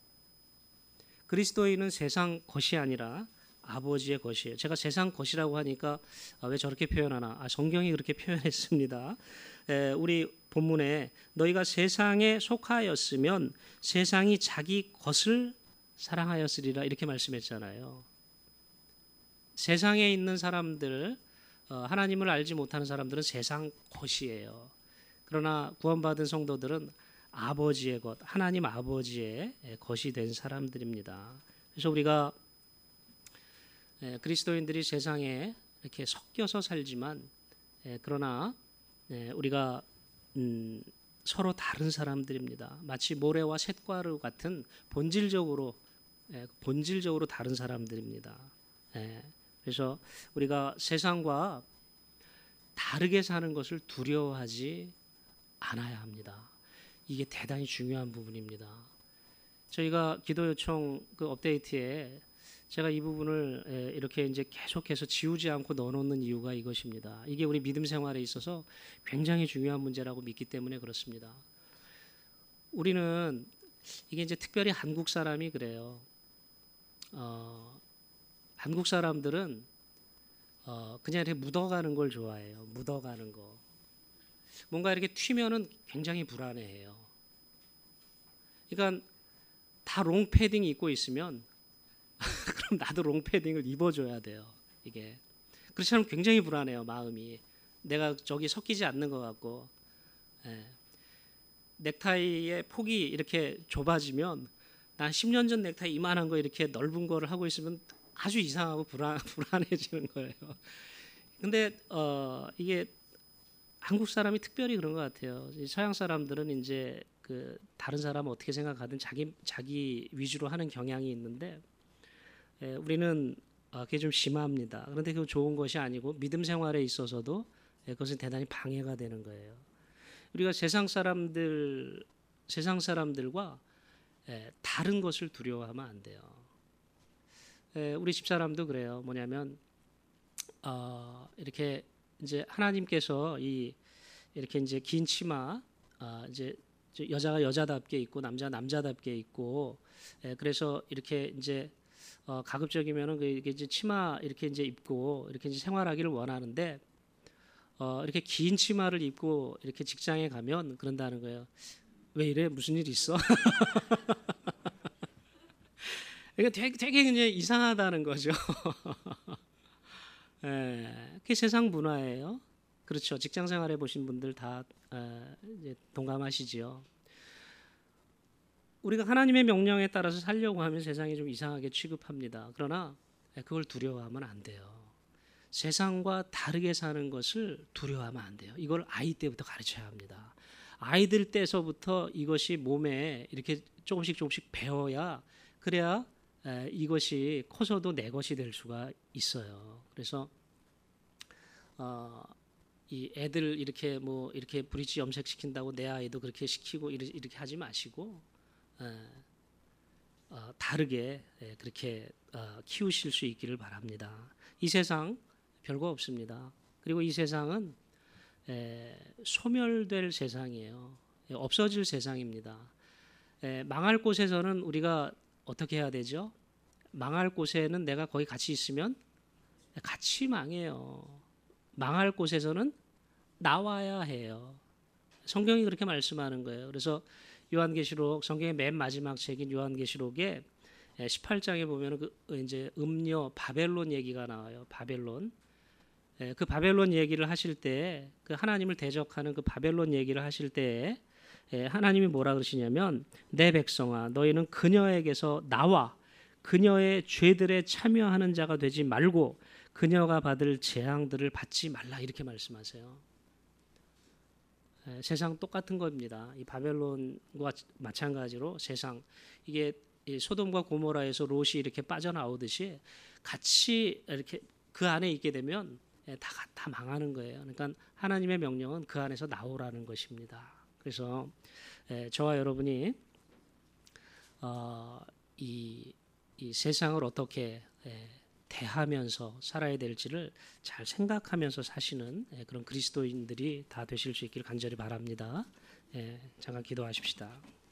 그리스도인은 세상 것이 아니라 아버지의 것이에요. 제가 세상 것이라고 하니까 왜 저렇게 표현하나? 성경이 그렇게 표현했습니다. 우리 본문에 너희가 세상에 속하였으면 세상이 자기 것을 사랑하였으리라 이렇게 말씀했잖아요. 세상에 있는 사람들, 하나님을 알지 못하는 사람들은 세상 것이에요. 그러나 구원받은 성도들은 아버지의 것, 하나님 아버지의 것이 된 사람들입니다. 그래서 우리가 그리스도인들이 세상에 이렇게 섞여서 살지만 그러나 우리가 서로 다른 사람들입니다. 마치 모래와 쇳가루 같은 본질적으로 다른 사람들입니다. 그래서 우리가 세상과 다르게 사는 것을 두려워하지 않아야 합니다. 이게 대단히 중요한 부분입니다. 저희가 기도 요청 그 업데이트에 제가 이 부분을 이렇게 이제 계속해서 지우지 않고 넣어놓는 이유가 이것입니다. 이게 우리 믿음 생활에 있어서 굉장히 중요한 문제라고 믿기 때문에 그렇습니다. 우리는 이게 이제 특별히 한국 사람이 그래요. 한국 사람들은 그냥 이렇게 묻어가는 걸 좋아해요. 묻어가는 거. 뭔가 이렇게 튀면은 굉장히 불안해해요. 그러니까 다 롱패딩 입고 있으면 그럼 나도 롱패딩을 입어줘야 돼요. 이게 그렇지 않으면 굉장히 불안해요. 마음이 내가 저기 섞이지 않는 것 같고 넥타이의 폭이 이렇게 좁아지면 난 10년 전 넥타이 이만한 거 이렇게 넓은 거를 하고 있으면 아주 이상하고 불안해지는 거예요. 근데 이게 한국 사람이 특별히 그런 것 같아요. 서양 사람들은 이제 그 다른 사람은 어떻게 생각하든 자기 위주로 하는 경향이 있는데 우리는 그게 좀 심합니다. 그런데 그건 좋은 것이 아니고 믿음 생활에 있어서도 그것은 대단히 방해가 되는 거예요. 우리가 세상 사람들과 다른 것을 두려워하면 안 돼요. 우리 집사람도 그래요. 뭐냐면 이렇게 이제 하나님께서 이렇게 이제 긴 치마 이제 여자가 여자답게 입고 남자답게 입고 그래서 이렇게 이제 가급적이면은 이게 이제 치마 이렇게 이제 입고 이렇게 이제 생활하기를 원하는데 이렇게 긴 치마를 입고 이렇게 직장에 가면 그런다는 거예요. 왜 이래? 무슨 일 있어? 그러니까 되게 이제 이상하다는 거죠. 그게 세상 문화예요. 그렇죠. 직장 생활해 보신 분들 다 이제 동감하시지요. 우리가 하나님의 명령에 따라서 살려고 하면 세상이 좀 이상하게 취급합니다. 그러나 그걸 두려워하면 안 돼요. 세상과 다르게 사는 것을 두려워하면 안 돼요. 이걸 아이 때부터 가르쳐야 합니다. 아이들 때서부터 이것이 몸에 이렇게 조금씩 배워야 그래야 이것이 커서도 내 것이 될 수가 있어요. 그래서 이 애들 이렇게 뭐 이렇게 브릿지 염색시킨다고 내 아이도 그렇게 시키고 이렇게 하지 마시고 다르게 그렇게 키우실 수 있기를 바랍니다. 이 세상 별거 없습니다. 그리고 이 세상은 소멸될 세상이에요. 없어질 세상입니다. 망할 곳에서는 우리가 어떻게 해야 되죠? 망할 곳에는 내가 거기 같이 있으면 같이 망해요. 망할 곳에서는 나와야 해요. 성경이 그렇게 말씀하는 거예요. 그래서 요한계시록 성경의 맨 마지막 책인 요한계시록에 18장에 보면 그 이제 음녀 바벨론 얘기가 나와요. 바벨론. 그 바벨론 얘기를 하실 때 그 하나님을 대적하는 그 바벨론 얘기를 하실 때 하나님이 뭐라 그러시냐면 내 백성아 너희는 그녀에게서 나와 그녀의 죄들에 참여하는 자가 되지 말고 그녀가 받을 재앙들을 받지 말라 이렇게 말씀하세요. 세상 똑같은 겁니다. 이 바벨론과 마찬가지로 세상 이게 이 소돔과 고모라에서 롯이 이렇게 빠져나오듯이 같이 이렇게 그 안에 있게 되면 다 망하는 거예요. 그러니까 하나님의 명령은 그 안에서 나오라는 것입니다. 그래서 저와 여러분이 이 세상을 어떻게 대하면서 살아야 될지를 잘 생각하면서 사시는 그런 그리스도인들이 다 되실 수 있기를 간절히 바랍니다. 잠깐 기도하십시다.